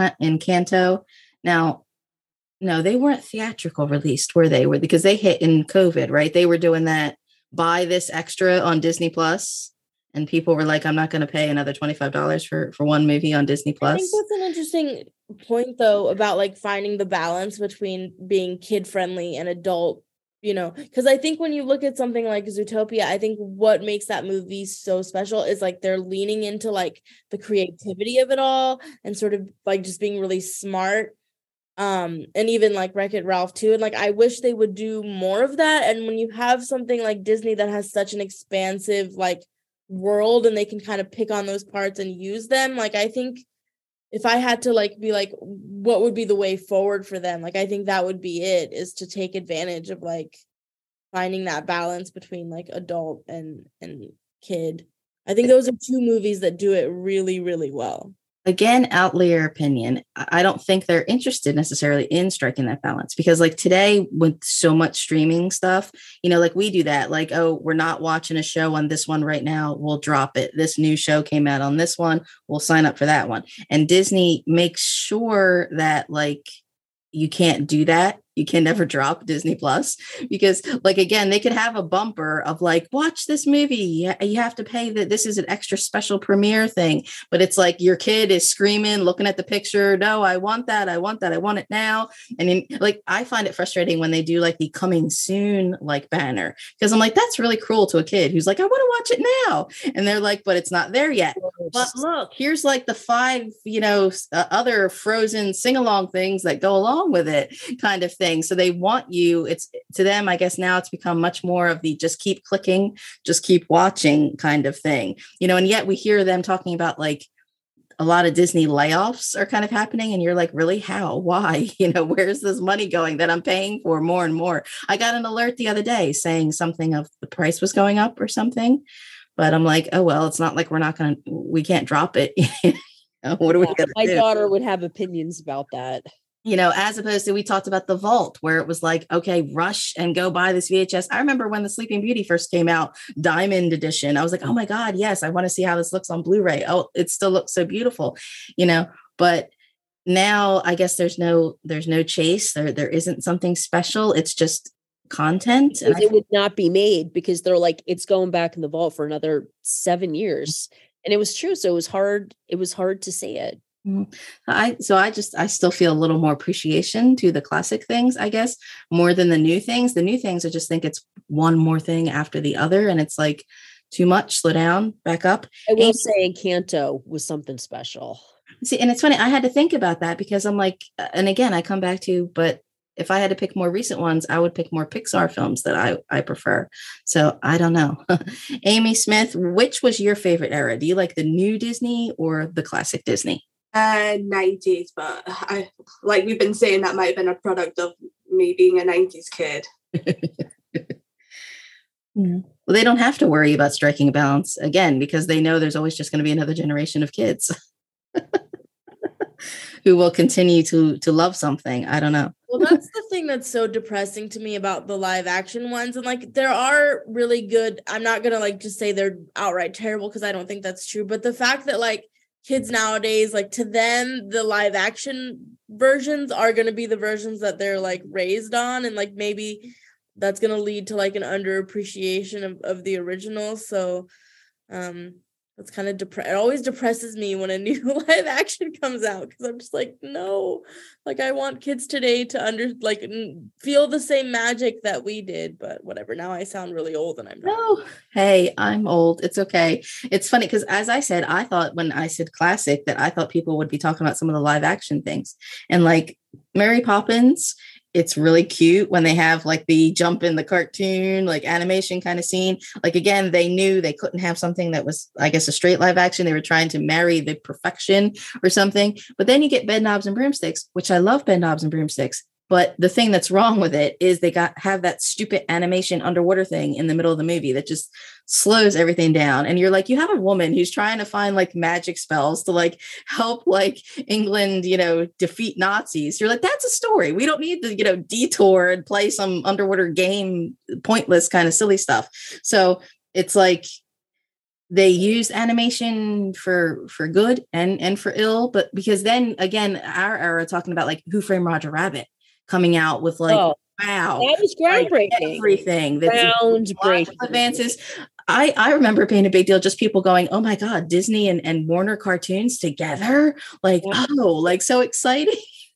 Encanto. Now, no, they weren't theatrical released, were they? Because they hit in COVID, right? They were doing that, buy this extra on Disney Plus. And people were like, I'm not going to pay another $25 for one movie on Disney Plus. I think that's an interesting point, though, about like finding the balance between being kid friendly and adult, because I think when you look at something like Zootopia, I think what makes that movie so special is like they're leaning into like the creativity of it all and sort of like just being really smart. And even like Wreck-It Ralph too. And like, I wish they would do more of that. And when you have something like Disney that has such an expansive like world, and they can kind of pick on those parts and use them, like I think if I had to like be like, what would be the way forward for them, like I think that would be it, is to take advantage of like finding that balance between like adult and kid. I think those are two movies that do it really, really well. Again, outlier opinion. I don't think they're interested necessarily in striking that balance, because like today with so much streaming stuff, like we do that, like, oh, we're not watching a show on this one right now, we'll drop it. This new show came out on this one, we'll sign up for that one. And Disney makes sure that like you can't do that. You can never drop Disney Plus because, like, again, they could have a bumper of like, watch this movie. You have to pay that. This is an extra special premiere thing. But it's like your kid is screaming, looking at the picture. No, I want that. I want that. I want it now. And then, like, I find it frustrating when they do like the coming soon like banner because I'm like, that's really cruel to a kid who's like, I want to watch it now. And they're like, but it's not there yet. But look, here's like the 5, other Frozen sing along things that go along with it kind of thing. So they want you, it's to them, I guess now it's become much more of the just keep clicking, just keep watching kind of thing, and yet we hear them talking about like a lot of Disney layoffs are kind of happening. And you're like, really? How? Why? Where's this money going that I'm paying for more and more? I got an alert the other day saying something of the price was going up or something, but I'm like, oh, well, it's not like we can't drop it. What are we going to do? My daughter would have opinions about that. As opposed to we talked about The Vault, where it was like, okay, rush and go buy this VHS. I remember when the Sleeping Beauty first came out, Diamond Edition. I was like, oh my God, yes, I want to see how this looks on Blu-ray. Oh, it still looks so beautiful, but now I guess there's no chase. There isn't something special. It's just content. And it would not be made because they're like, it's going back in the vault for another 7 years. And it was true. So it was hard to say it. I still feel a little more appreciation to the classic things, I guess, more than the new things. The new things, I just think it's one more thing after the other. And it's like too much. Slow down, back up. I will say Encanto was something special. See, and it's funny. I had to think about that because I'm like, and again, I come back to, but if I had to pick more recent ones, I would pick more Pixar films that I prefer. So I don't know. Amy Smith, which was your favorite era? Do you like the new Disney or the classic Disney? 90s, but I like we've been saying that might have been a product of me being a 90s kid. Well, they don't have to worry about striking a balance again because they know there's always just going to be another generation of kids who will continue to love something. I don't know. Well, that's the thing that's so depressing to me about the live action ones. And like, there are really good. I'm not going to like just say they're outright terrible because I don't think that's true. But the fact that like kids nowadays, like to them, the live action versions are going to be the versions that they're like raised on. And like, maybe that's going to lead to like an underappreciation of the original. So, it's kind of it always depresses me when a new live action comes out because I'm just like, no, like I want kids today to feel the same magic that we did, but whatever. Now I sound really old and I'm not. No, hey, I'm old. It's okay. It's funny because as I said, I thought when I said classic that I thought people would be talking about some of the live action things and like Mary Poppins. It's really cute when they have like the jump in the cartoon, like animation kind of scene. Like, again, they knew they couldn't have something that was, I guess, a straight live action. They were trying to marry the perfection or something. But then you get Bedknobs and Broomsticks, which I love Bedknobs and Broomsticks. But the thing that's wrong with it is they have that stupid animation underwater thing in the middle of the movie that just slows everything down. And you're like, you have a woman who's trying to find like magic spells to like help like England, defeat Nazis. You're like, that's a story. We don't need to, detour and play some underwater game, pointless kind of silly stuff. So it's like they use animation for good and for ill. But because then again, our era talking about like Who Framed Roger Rabbit coming out with like, wow, that was groundbreaking. Like everything that's groundbreaking advances. I remember it being a big deal, just people going, oh my God, Disney and Warner cartoons together. Like, oh, like so exciting,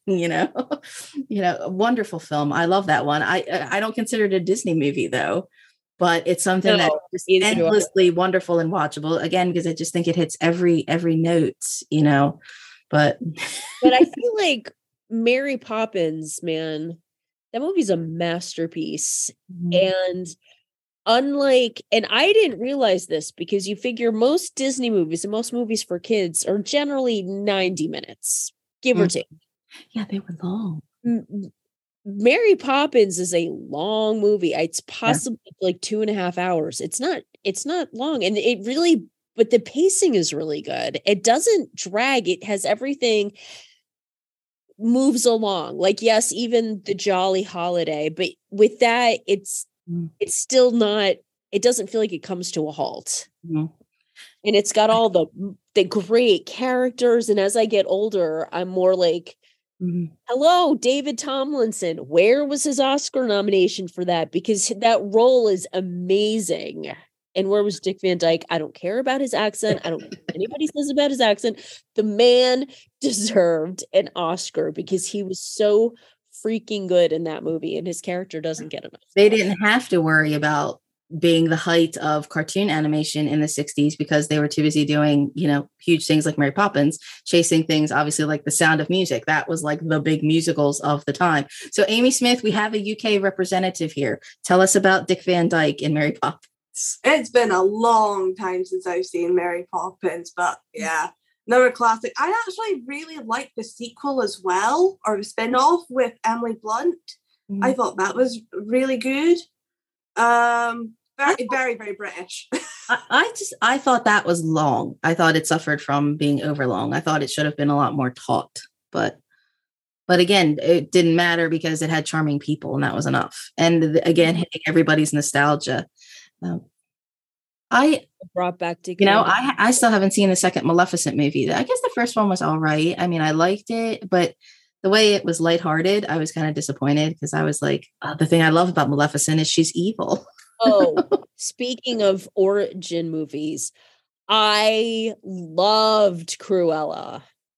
a wonderful film. I love that one. I don't consider it a Disney movie though, but it's something that is endlessly wonderful and watchable again, because I just think it hits every note, but I feel like Mary Poppins, man, that movie's a masterpiece. And and I didn't realize this because you figure most Disney movies and most movies for kids are generally 90 minutes, give or take. Yeah, they were long. Mary Poppins is a long movie. It's possibly like 2.5 hours. It's not long. And but the pacing is really good. It doesn't drag. It has everything moves along. Like, yes, even the Jolly Holiday, but with that, it's still not, it doesn't feel like it comes to a halt. And it's got all the great characters. And as I get older, I'm more like Hello, David Tomlinson. Where was his Oscar nomination for that? Because that role is amazing. And where was Dick Van Dyke? I don't care about his accent. I don't care what anybody says about his accent. The man deserved an Oscar because he was so freaking good in that movie, and his character doesn't get enough. They didn't have to worry about being the height of cartoon animation in the 60s because they were too busy doing, huge things like Mary Poppins, chasing things, obviously, like The Sound of Music. That was like the big musicals of the time. So Amy Smith, we have a UK representative here. Tell us about Dick Van Dyke and Mary Poppins. It's been a long time since I've seen Mary Poppins, but yeah, another classic. I actually really liked the sequel as well, or the spin-off with Emily Blunt. I thought that was really good. Very, very, very British. I thought that was long. I thought it suffered from being overlong. I thought it should have been a lot more taut, but again, it didn't matter because it had charming people and that was enough. And again, hitting everybody's nostalgia. I brought back to, I still haven't seen the second Maleficent movie. I guess the first one was all right. I mean, I liked it, but the way it was lighthearted, I was kind of disappointed because I was like, the thing I love about Maleficent is she's evil. Oh, speaking of origin movies, I loved Cruella.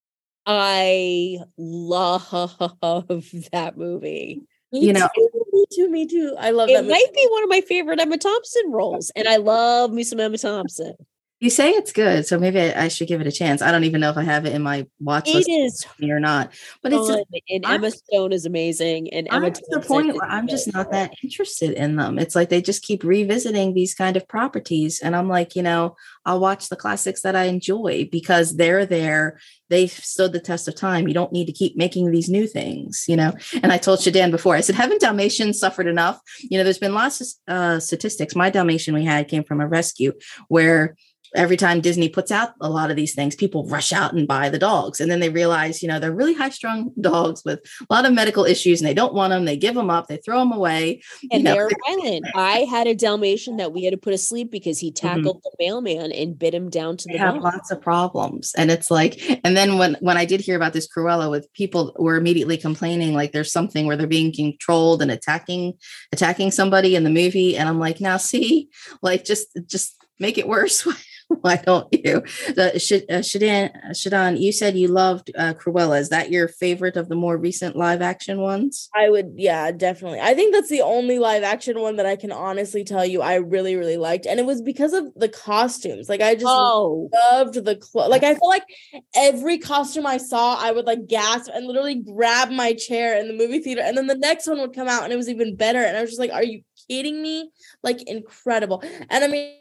I love that movie. Me too. I love that movie. It might be one of my favorite Emma Thompson roles, and I love me some Emma Thompson. You say it's good, so maybe I should give it a chance. I don't even know if I have it in my watch list or not. But it's and Emma Stone is amazing, and Emma Thompson to the point where I'm just not that interested in them. It's like they just keep revisiting these kind of properties, and I'm like, I'll watch the classics that I enjoy because they're there. They've stood the test of time. You don't need to keep making these new things, And I told Shadan before, I said, haven't Dalmatians suffered enough? There's been lots of statistics. My Dalmatian we had came from a rescue where every time Disney puts out a lot of these things, people rush out and buy the dogs. And then they realize, they're really high-strung dogs with a lot of medical issues and they don't want them. They give them up. They throw them away. And they're violent. I had a Dalmatian that we had to put asleep because he tackled the mailman and bit him down to the bone. Have lots of problems. And it's like, and then when I did hear about this Cruella with people were immediately complaining, like there's something where they're being controlled and attacking somebody in the movie. And I'm like, now see, like just make it worse. Why don't you? Shadan, you said you loved Cruella. Is that your favorite of the more recent live action ones? I would, yeah, definitely. I think that's the only live action one that I can honestly tell you I really, really liked. And it was because of the costumes. Like I just loved the clothes. Like I feel like every costume I saw, I would like gasp and literally grab my chair in the movie theater. And then the next one would come out and it was even better. And I was just like, are you kidding me? Like incredible. And I mean,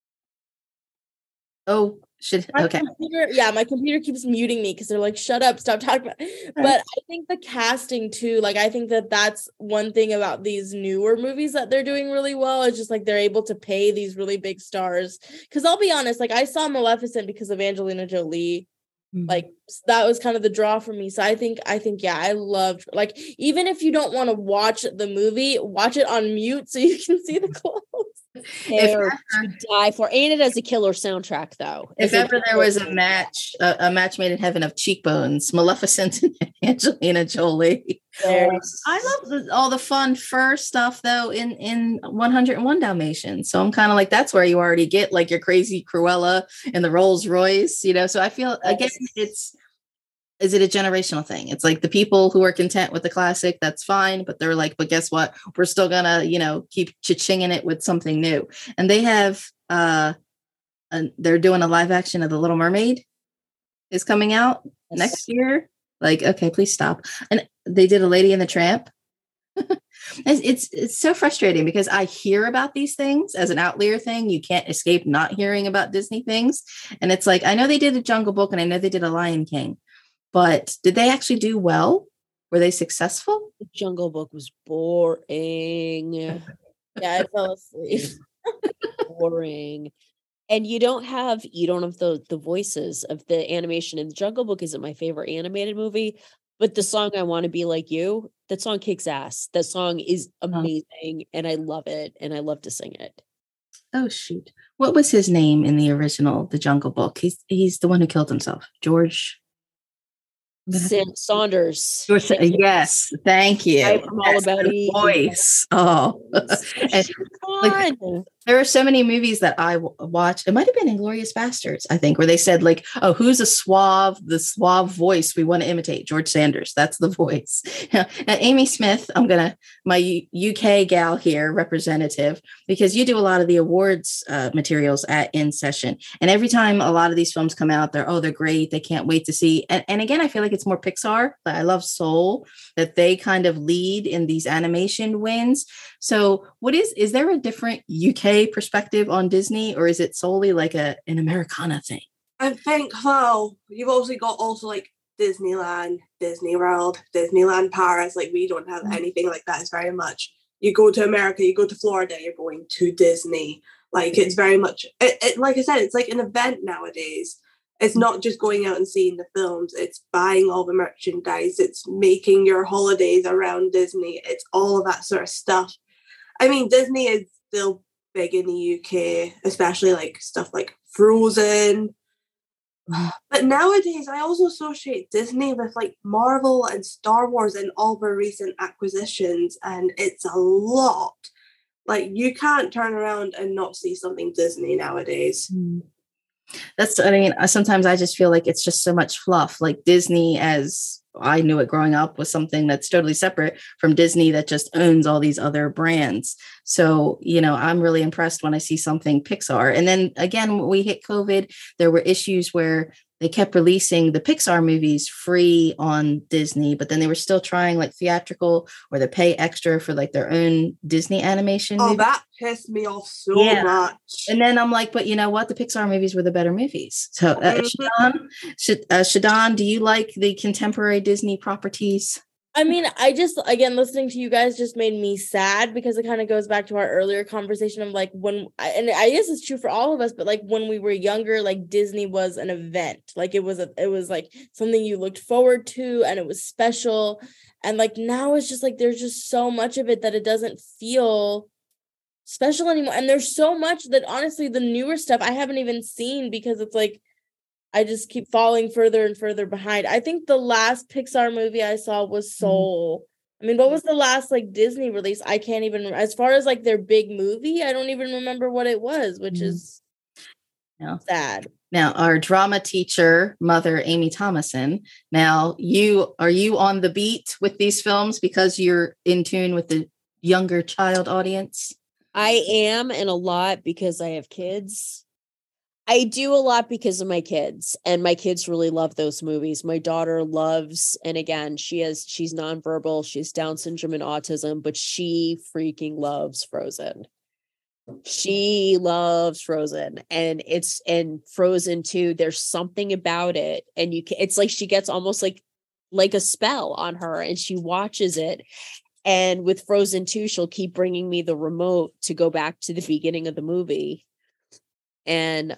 okay. My computer keeps muting me because they're like, shut up, stop talking about it. But I think the casting too, like I think that's one thing about these newer movies that they're doing really well. It's just like they're able to pay these really big stars. Because I'll be honest, like I saw Maleficent because of Angelina Jolie. Like that was kind of the draw for me. So I think I loved, like, even if you don't want to watch the movie, watch it on mute so you can see the clothes. To die for. And it has a killer soundtrack though. If ever there was a match made in heaven of cheekbones, Maleficent and Angelina Jolie. I love all the fun fur stuff though in 101 Dalmatians. So I'm kind of like, that's where you already get like your crazy Cruella and the Rolls Royce, So I feel again, is it a generational thing? It's like the people who are content with the classic, that's fine. But they're like, but guess what? We're still gonna, keep cha-chinging it with something new. And they have, they're doing a live action of The Little Mermaid is coming out next year. Like, okay, please stop. And they did a Lady and the Tramp. It's so frustrating because I hear about these things as an outlier thing. You can't escape not hearing about Disney things. And it's like, I know they did a Jungle Book and I know they did a Lion King. But did they actually do well? Were they successful? The Jungle Book was boring. Yeah, I fell asleep. Boring. And you don't have the voices of the animation. And the Jungle Book isn't my favorite animated movie, but the song I Want to Be Like You, that song kicks ass. That song is amazing and I love it and I love to sing it. Oh shoot. What was his name in the original The Jungle Book? He's the one who killed himself. George Saunders. Yes, thank you. I'm all about the voice. Oh, and, like, Fun. there are so many movies that I watched. It might have been Inglourious Bastards, I think, where they said like, "Oh, who's the suave voice we want to imitate?" George Sanders. That's the voice. Now, Amy Smith, my UK gal here, representative, because you do a lot of the awards materials at In Session, and every time a lot of these films come out, they're great. They can't wait to see. And again, I feel like it's more Pixar. I love Soul, that they kind of lead in these animation wins. So, is there a different UK perspective on Disney, or is it solely like an Americana thing? I think, well, you've also got like Disneyland, Disney World, Disneyland Paris. Like, we don't have anything like that. It's very much, you go to America, you go to Florida, you're going to Disney. Like, it's very much, like I said, it's like an event nowadays. It's not just going out and seeing the films. It's buying all the merchandise. It's making your holidays around Disney. It's all of that sort of stuff. I mean, Disney is still big in the UK, especially like stuff like Frozen. But nowadays, I also associate Disney with like Marvel and Star Wars and all the recent acquisitions, and it's a lot. Like, you can't turn around and not see something Disney nowadays. Sometimes I just feel like it's just so much fluff. Like, Disney, as I knew it growing up, was something that's totally separate from Disney that just owns all these other brands. So, I'm really impressed when I see something Pixar. And then again, when we hit COVID, there were issues where they kept releasing the Pixar movies free on Disney, but then they were still trying like theatrical or they pay extra for like their own Disney animation. Oh, that pissed me off so much. And then I'm like, but you know what? The Pixar movies were the better movies. So, Shadon, do you like the contemporary Disney properties? I mean, again, listening to you guys just made me sad, because it kind of goes back to our earlier conversation of like and I guess it's true for all of us, but like when we were younger, like Disney was an event. Like it was like something you looked forward to, and it was special. And like now it's just like, there's just so much of it that it doesn't feel special anymore. And there's so much that honestly, the newer stuff I haven't even seen, because it's like, I just keep falling further and further behind. I think the last Pixar movie I saw was Soul. I mean, what was the last like Disney release? I can't even, as far as like their big movie, I don't even remember what it was, which is sad. Now, our drama teacher, Mother Amy Thomason. Now, are you on the beat with these films because you're in tune with the younger child audience? I am, and a lot because I have kids. I do a lot because of my kids, and my kids really love those movies. My daughter loves, and again, she's nonverbal, she has Down syndrome and autism, but she freaking loves Frozen. She loves Frozen, and Frozen 2, there's something about it, and it's like she gets almost like a spell on her, and she watches it. And with Frozen 2, she'll keep bringing me the remote to go back to the beginning of the movie. And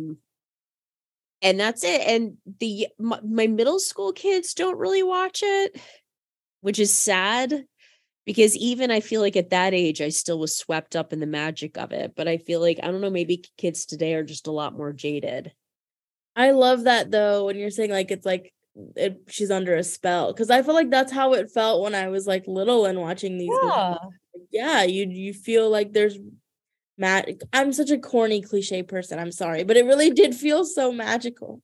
that's it. And my middle school kids don't really watch it, which is sad, because even I feel like at that age, I still was swept up in the magic of it. But I feel like, I don't know, maybe kids today are just a lot more jaded. I love that though, when you're saying like, it's like she's under a spell, because I feel like that's how it felt when I was like little and watching these. Yeah, you feel like there's I'm such a corny cliche person. I'm sorry, but it really did feel so magical.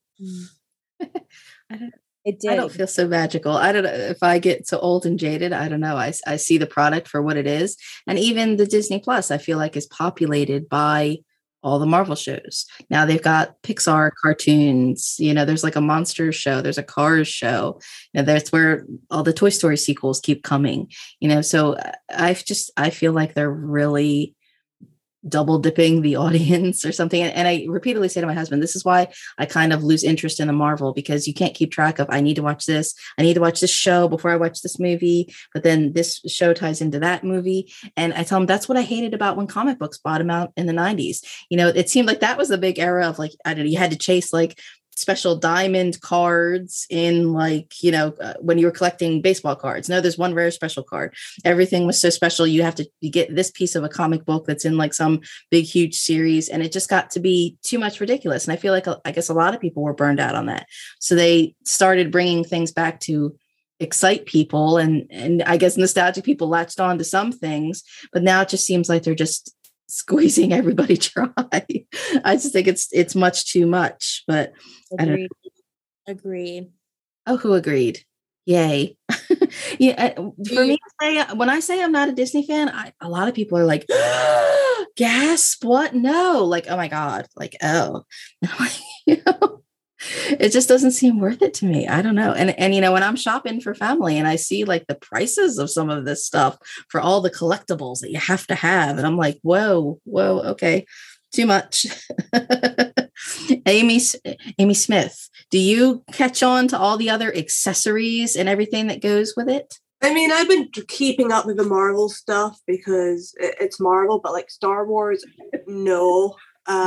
It did. I don't feel so magical. I don't know if I get so old and jaded. I don't know. I see the product for what it is. And even the Disney Plus, I feel like, is populated by all the Marvel shows. Now they've got Pixar cartoons, there's like a Monsters show, there's a Cars show, that's where all the Toy Story sequels keep coming, so I feel like they're really double dipping the audience or something. And I repeatedly say to my husband, this is why I kind of lose interest in the Marvel, because you can't keep track of, I need to watch this show before I watch this movie, but then this show ties into that movie. And I tell him that's what I hated about when comic books bottomed out in the 90s. It seemed like that was the big era of like, I don't know, you had to chase like special diamond cards in like, you know, when you were collecting baseball cards. No, there's one very special card. Everything was so special. You get this piece of a comic book that's in like some big, huge series. And it just got to be too much ridiculous. And I feel like, I guess a lot of people were burned out on that. So they started bringing things back to excite people. And I guess nostalgic people latched on to some things, but now it just seems like they're just squeezing everybody dry. I just think it's much too much, but Agreed. Agreed. Oh, who agreed? Yay. Yeah. For me, when I say I'm not a Disney fan, a lot of people are like, gasp, what? No, like, oh my God, like, oh, you know, it just doesn't seem worth it to me. I don't know. And you know, when I'm shopping for family and I see like the prices of some of this stuff for all the collectibles that you have to have, and I'm like, whoa, okay, too much. Amy Smith, do you catch on to all the other accessories and everything that goes with it? I mean, I've been keeping up with the Marvel stuff because it's Marvel, but like Star Wars, no.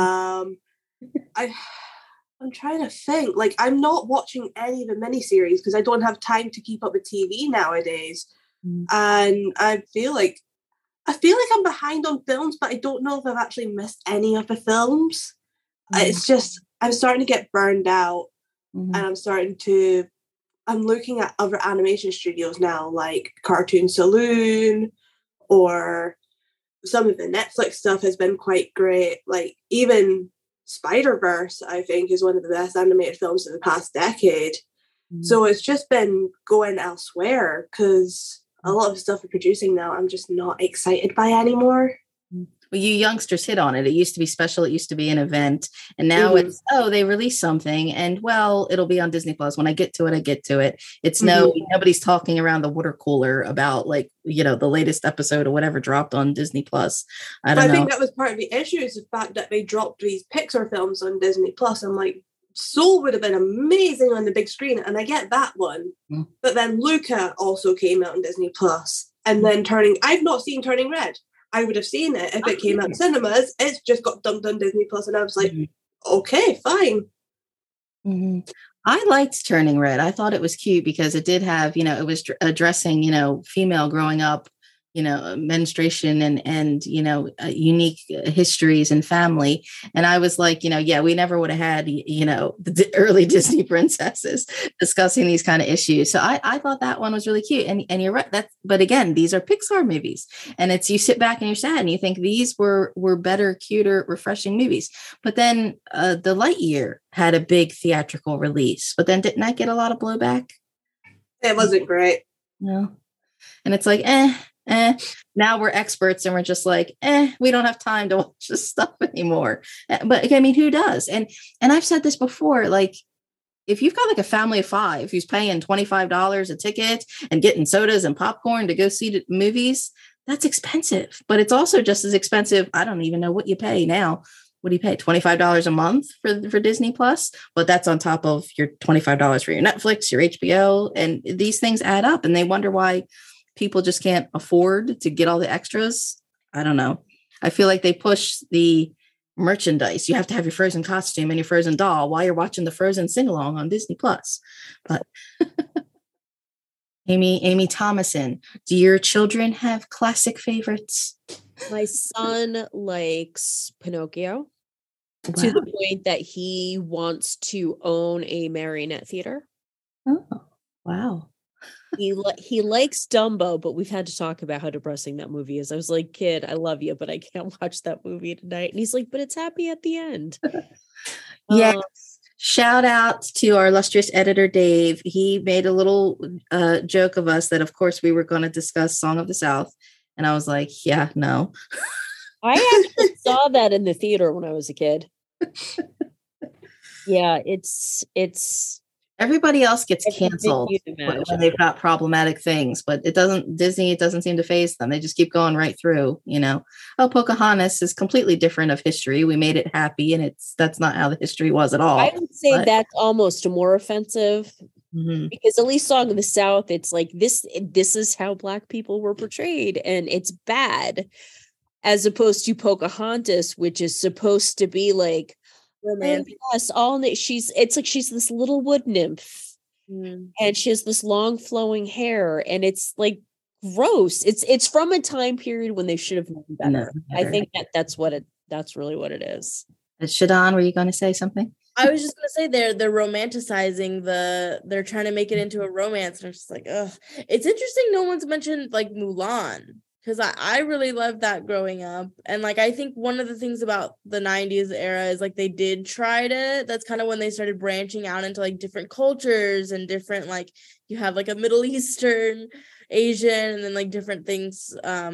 I'm trying to think. Like, I'm not watching any of the miniseries because I don't have time to keep up with TV nowadays. And I feel like I'm behind on films, but I don't know if I've actually missed any of the films. It's just, I'm starting to get burned out, and I'm looking at other animation studios now, like Cartoon Saloon, or some of the Netflix stuff has been quite great. Like even Spider-Verse, I think, is one of the best animated films of the past decade. So it's just been going elsewhere because a lot of the stuff we're producing now, I'm just not excited by anymore. Well, you youngsters hit on it. It used to be special. It used to be an event. And now it's, they released something and well, it'll be on Disney Plus. When I get to it, I get to it. It's nobody's talking around the water cooler about like, you know, the latest episode or whatever dropped on Disney Plus. I think that was part of the issue is the fact that they dropped these Pixar films on Disney Plus. I'm like, Soul would have been amazing on the big screen. And I get that one. But then Luca also came out on Disney Plus. And then I've not seen Turning Red. I would have seen it if it came out in cinemas. It's just got dumped on Disney Plus, and I was like, okay, fine. I liked Turning Red. I thought it was cute because it did have, you know, it was addressing, you know, female growing up, you know, menstruation and you know, unique histories and family. And I was like, you know, yeah, we never would have had, you know, the early Disney princesses discussing these kind of issues. So I thought that one was really cute. And you're right. But again, these are Pixar movies, and it's, you sit back and you're sad and you think these were better, cuter, refreshing movies. But then the Lightyear had a big theatrical release, but then didn't that get a lot of blowback? It wasn't great. No. And it's like, now we're experts and we're just like, we don't have time to watch this stuff anymore. But I mean, who does? And I've said this before, like, if you've got like a family of 5 who's paying $25 a ticket and getting sodas and popcorn to go see the movies, that's expensive. But it's also just as expensive. I don't even know what you pay now. What do you pay? $25 a month for Disney Plus? But that's on top of your $25 for your Netflix, your HBO. And these things add up, and they wonder why people just can't afford to get all the extras. I don't know. I feel like they push the merchandise. You have to have your Frozen costume and your Frozen doll while you're watching the Frozen sing-along on Disney Plus. But Amy Thomason, do your children have classic favorites? My son likes Pinocchio Wow. to the point that he wants to own a marionette theater. Oh, wow. He likes Dumbo, but we've had to talk about how depressing that movie is. I was like, kid, I love you, but I can't watch that movie tonight. And he's like, but it's happy at the end. Yes. Shout out to our illustrious editor, Dave. He made a little joke of us that, of course, we were going to discuss Song of the South. And I was like, yeah, no. I actually saw that in the theater when I was a kid. Yeah, it's everybody else gets canceled when they've got problematic things, but it doesn't seem to faze them. They just keep going right through, you know. Oh, Pocahontas is completely different of history. We made it happy, and that's not how the history was at all. I would say that's almost more offensive. Because at least Song of the South, it's like this is how Black people were portrayed, and it's bad, as opposed to Pocahontas, which is supposed to be like romance. Yes, it's like she's this little wood nymph, and she has this long flowing hair, and it's like gross. It's from a time period when they should have known better. I think that's really what it is. Shadon, were you going to say something? I was just gonna say they're romanticizing they're trying to make it into a romance, and I'm just like, ugh. It's interesting no one's mentioned like Mulan, because I really loved that growing up. And like I think one of the things about the 90s era is like they did try to, that's kind of when they started branching out into like different cultures and different, like you have like a Middle Eastern, Asian, and then like different things.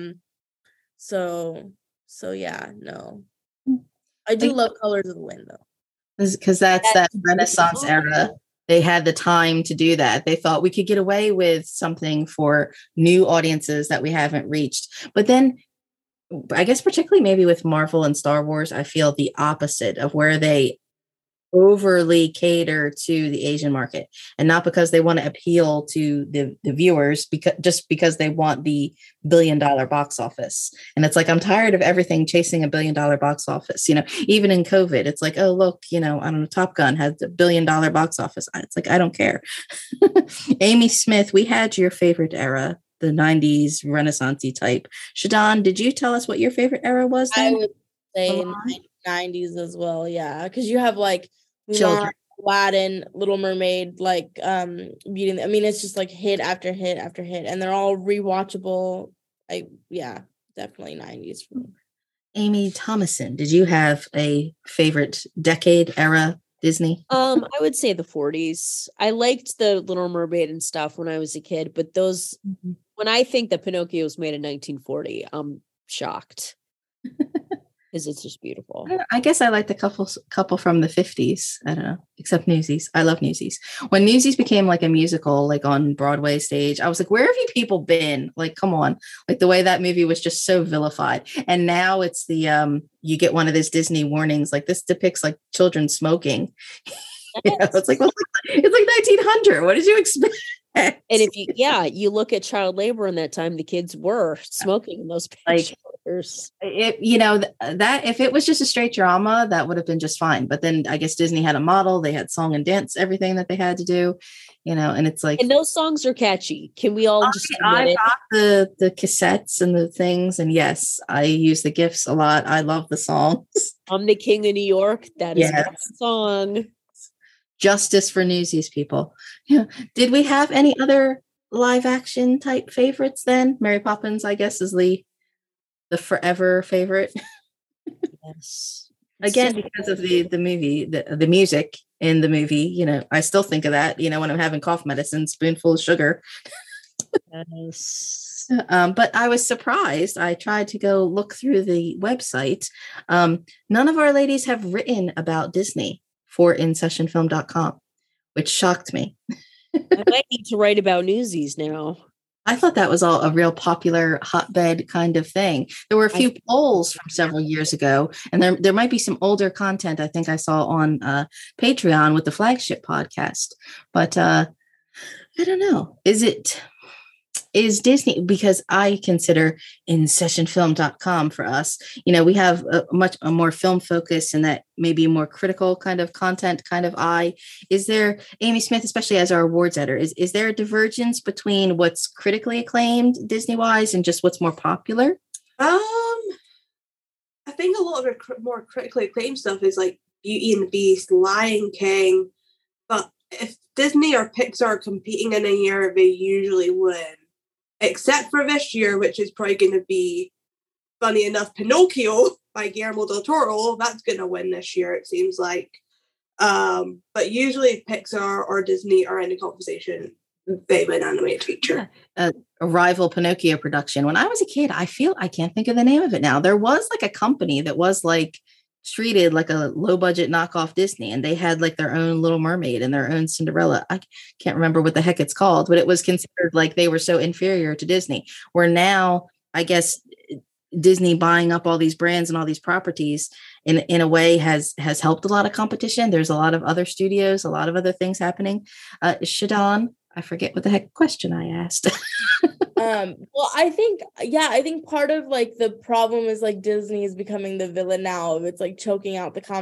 So yeah, no. I do love Colors of the Wind though. Because that's that Renaissance era. They had the time to do that. They thought we could get away with something for new audiences that we haven't reached. But then I guess particularly maybe with Marvel and Star Wars, I feel the opposite of where they overly cater to the Asian market, and not because they want to appeal to the viewers, because they want the $1 billion box office. And it's like, I'm tired of everything chasing $1 billion box office. Even in COVID, it's like, oh, look, I don't know, Top Gun has a $1 billion box office. It's like, I don't care. Amy Smith, we had your favorite era, the 90s Renaissance-y type. Shadon, did you tell us what your favorite era was then? I would say 90s as well, yeah, because you have like Mulan, Aladdin, Little Mermaid, like Beauty. I mean, it's just like hit after hit after hit, and they're all rewatchable. Definitely 90s for me. Amy Thomason, did you have a favorite decade era Disney? I would say the 40s. I liked the Little Mermaid and stuff when I was a kid, but those when I think that Pinocchio was made in 1940, I'm shocked. Because it's just beautiful. I guess I like the couple from the 50s. I don't know, except Newsies. I love Newsies. When Newsies became like a musical, like on Broadway stage, I was like, where have you people been? Like, come on. Like the way that movie was just so vilified. And now it's the, you get one of those Disney warnings, like this depicts like children smoking. It's like, well, it's like 1900. What did you expect? And if you look at child labor in that time, the kids were smoking in those pictures. That if it was just a straight drama, that would have been just fine. But then I guess Disney had a model, they had song and dance, everything that they had to do, and it's like, and those songs are catchy. Can we all just I bought the cassettes and the things, and yes, I use the GIFs a lot. I love the songs. I'm the King of New York. That is that song. Justice for Newsies, people. Yeah. Did we have any other live action type favorites then? Mary Poppins, I guess, is the forever favorite. Yes. Again, because of the movie, the music in the movie, I still think of that, when I'm having cough medicine, spoonful of sugar. Yes. But I was surprised. I tried to go look through the website. None of our ladies have written about Disney for InSessionFilm.com, which shocked me. I might need to write about Newsies now. I thought that was all a real popular hotbed kind of thing. There were a few polls from several years ago, and there might be some older content I think I saw on Patreon with the flagship podcast. But I don't know. Is Disney, because I consider InSessionFilm.com for us, we have a more film focus and that maybe more critical kind of content kind of eye. Is there, Amy Smith, especially as our awards editor, is there a divergence between what's critically acclaimed Disney-wise and just what's more popular? I think a lot of the more critically acclaimed stuff is like Beauty and the Beast, Lion King. But if Disney or Pixar are competing in a year, they usually win. Except for this year, which is probably going to be, funny enough, Pinocchio by Guillermo del Toro. That's going to win this year, it seems like. But usually Pixar or Disney are in the conversation. They win animated feature. A rival Pinocchio production. When I was a kid, I can't think of the name of it now. There was like a company that was like treated like a low budget knockoff Disney, and they had like their own Little Mermaid and their own Cinderella. I can't remember what the heck it's called, but it was considered like they were so inferior to Disney, where now I guess Disney buying up all these brands and all these properties in a way has helped a lot of competition. There's a lot of other studios, a lot of other things happening. Shadon, I forget what the heck question I asked. Well, I think part of like the problem is like Disney is becoming the villain now. It's like choking out the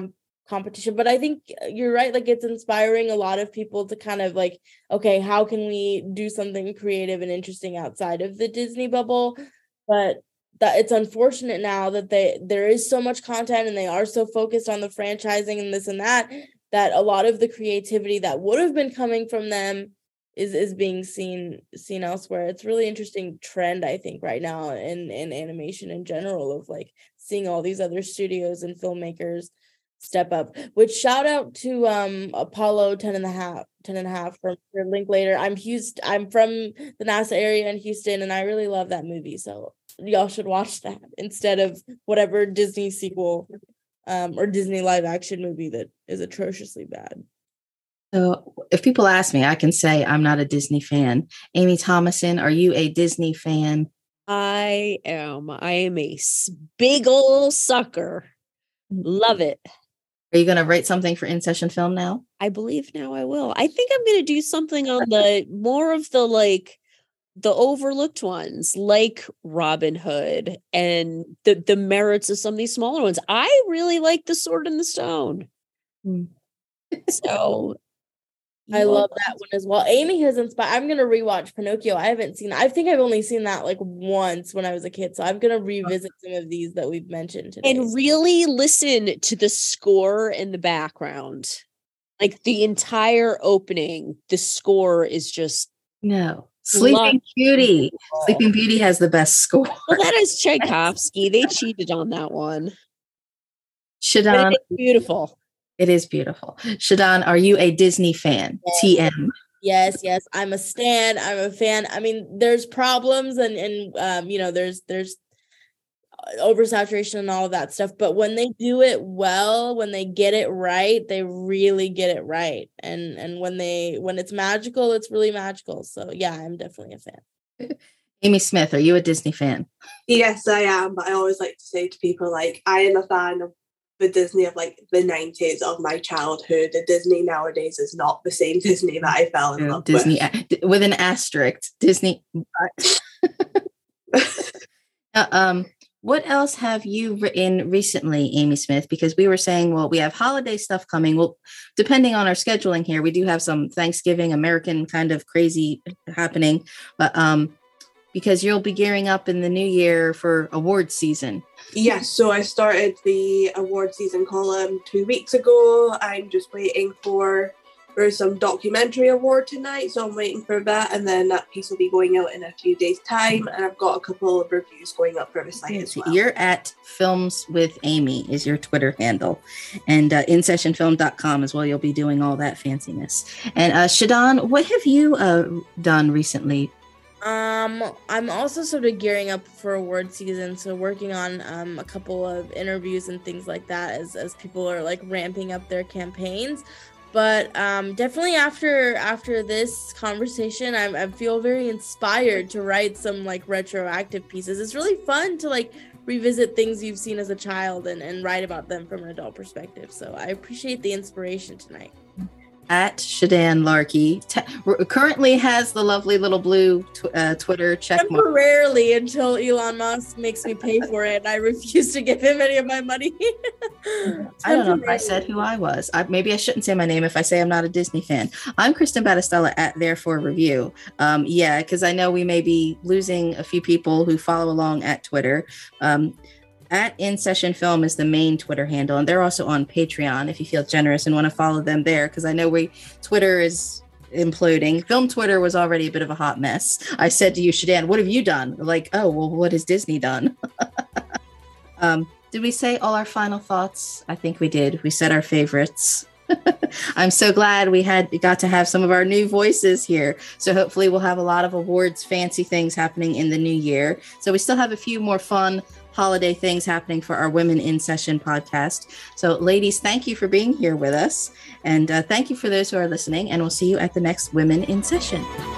competition. But I think you're right. Like, it's inspiring a lot of people to kind of like, okay, how can we do something creative and interesting outside of the Disney bubble? But that it's unfortunate now that there is so much content and they are so focused on the franchising and this and that a lot of the creativity that would have been coming from them is being seen elsewhere. It's really interesting trend, I think, right now in animation in general, of like seeing all these other studios and filmmakers step up. Which shout out to Apollo 10 and a half from Linklater. I'm from the NASA area in Houston, and I really love that movie. So y'all should watch that instead of whatever Disney sequel or Disney live action movie that is atrociously bad. So if people ask me, I can say I'm not a Disney fan. Amy Thomason, are you a Disney fan? I am a big ol' sucker. Love it. Are you going to write something for In Session Film now? I believe now I will. I think I'm going to do something on the more of the like the overlooked ones, like Robin Hood and the merits of some of these smaller ones. I really like The Sword in the Stone. So I love that one as well. Amy has inspired. I'm going to rewatch Pinocchio. I think I've only seen that like once when I was a kid. So I'm going to revisit some of these that we've mentioned today. And really listen to the score in the background. Like the entire opening, the score is just... No. Sleeping Beauty. Sleeping Beauty has the best score. Well, that is Tchaikovsky. They cheated on that one. Shadon. It's beautiful. It is beautiful. Shadon, are you a Disney fan? Yes. TM. Yes. I'm a stan. I'm a fan. I mean, there's problems and there's oversaturation and all of that stuff. But when they do it well, when they get it right, they really get it right. And when it's magical, it's really magical. So yeah, I'm definitely a fan. Amy Smith, are you a Disney fan? Yes, I am. But I always like to say to people, like, I am a fan of the Disney of like the 90s of my childhood. The Disney nowadays is not the same Disney that I fell in love Disney with an asterisk. Disney. What else have you written recently, Amy Smith? Because we were saying, well, we have holiday stuff coming. Well, depending on our scheduling here, we do have some Thanksgiving American kind of crazy happening. But because you'll be gearing up in the new year for award season. Yes, so I started the award season column 2 weeks ago. I'm just waiting for some documentary award tonight, so I'm waiting for that, and then that piece will be going out in a few days' time, and I've got a couple of reviews going up for the site as well. You're at Films with Amy is your Twitter handle, and InSessionFilm.com as well. You'll be doing all that fanciness. And Shadon, what have you done recently? I'm also sort of gearing up for award season, so working on a couple of interviews and things like that as people are like ramping up their campaigns. But definitely after this conversation, I feel very inspired to write some like retroactive pieces. It's really fun to like revisit things you've seen as a child and write about them from an adult perspective. So I appreciate the inspiration tonight. At Shadon Larkey currently has the lovely little blue Twitter check mark. Temporarily until Elon Musk makes me pay for it. I refuse to give him any of my money. I don't know if I said who I was. Maybe I shouldn't say my name if I say I'm not a Disney fan. I'm Kristen Battistella at Therefore Review. Because I know we may be losing a few people who follow along at Twitter. At In Session Film is the main Twitter handle, and they're also on Patreon if you feel generous and want to follow them there, because I know Twitter is imploding. Film Twitter was already a bit of a hot mess. I said to you, Shadon, what have you done? Like, oh, well, what has Disney done? Did we say all our final thoughts? I think we did. We said our favorites. I'm so glad we got to have some of our new voices here. So hopefully we'll have a lot of awards, fancy things happening in the new year. So we still have a few more fun holiday things happening for our Women in Session podcast. So ladies, thank you for being here with us. And thank you for those who are listening. And we'll see you at the next Women in Session.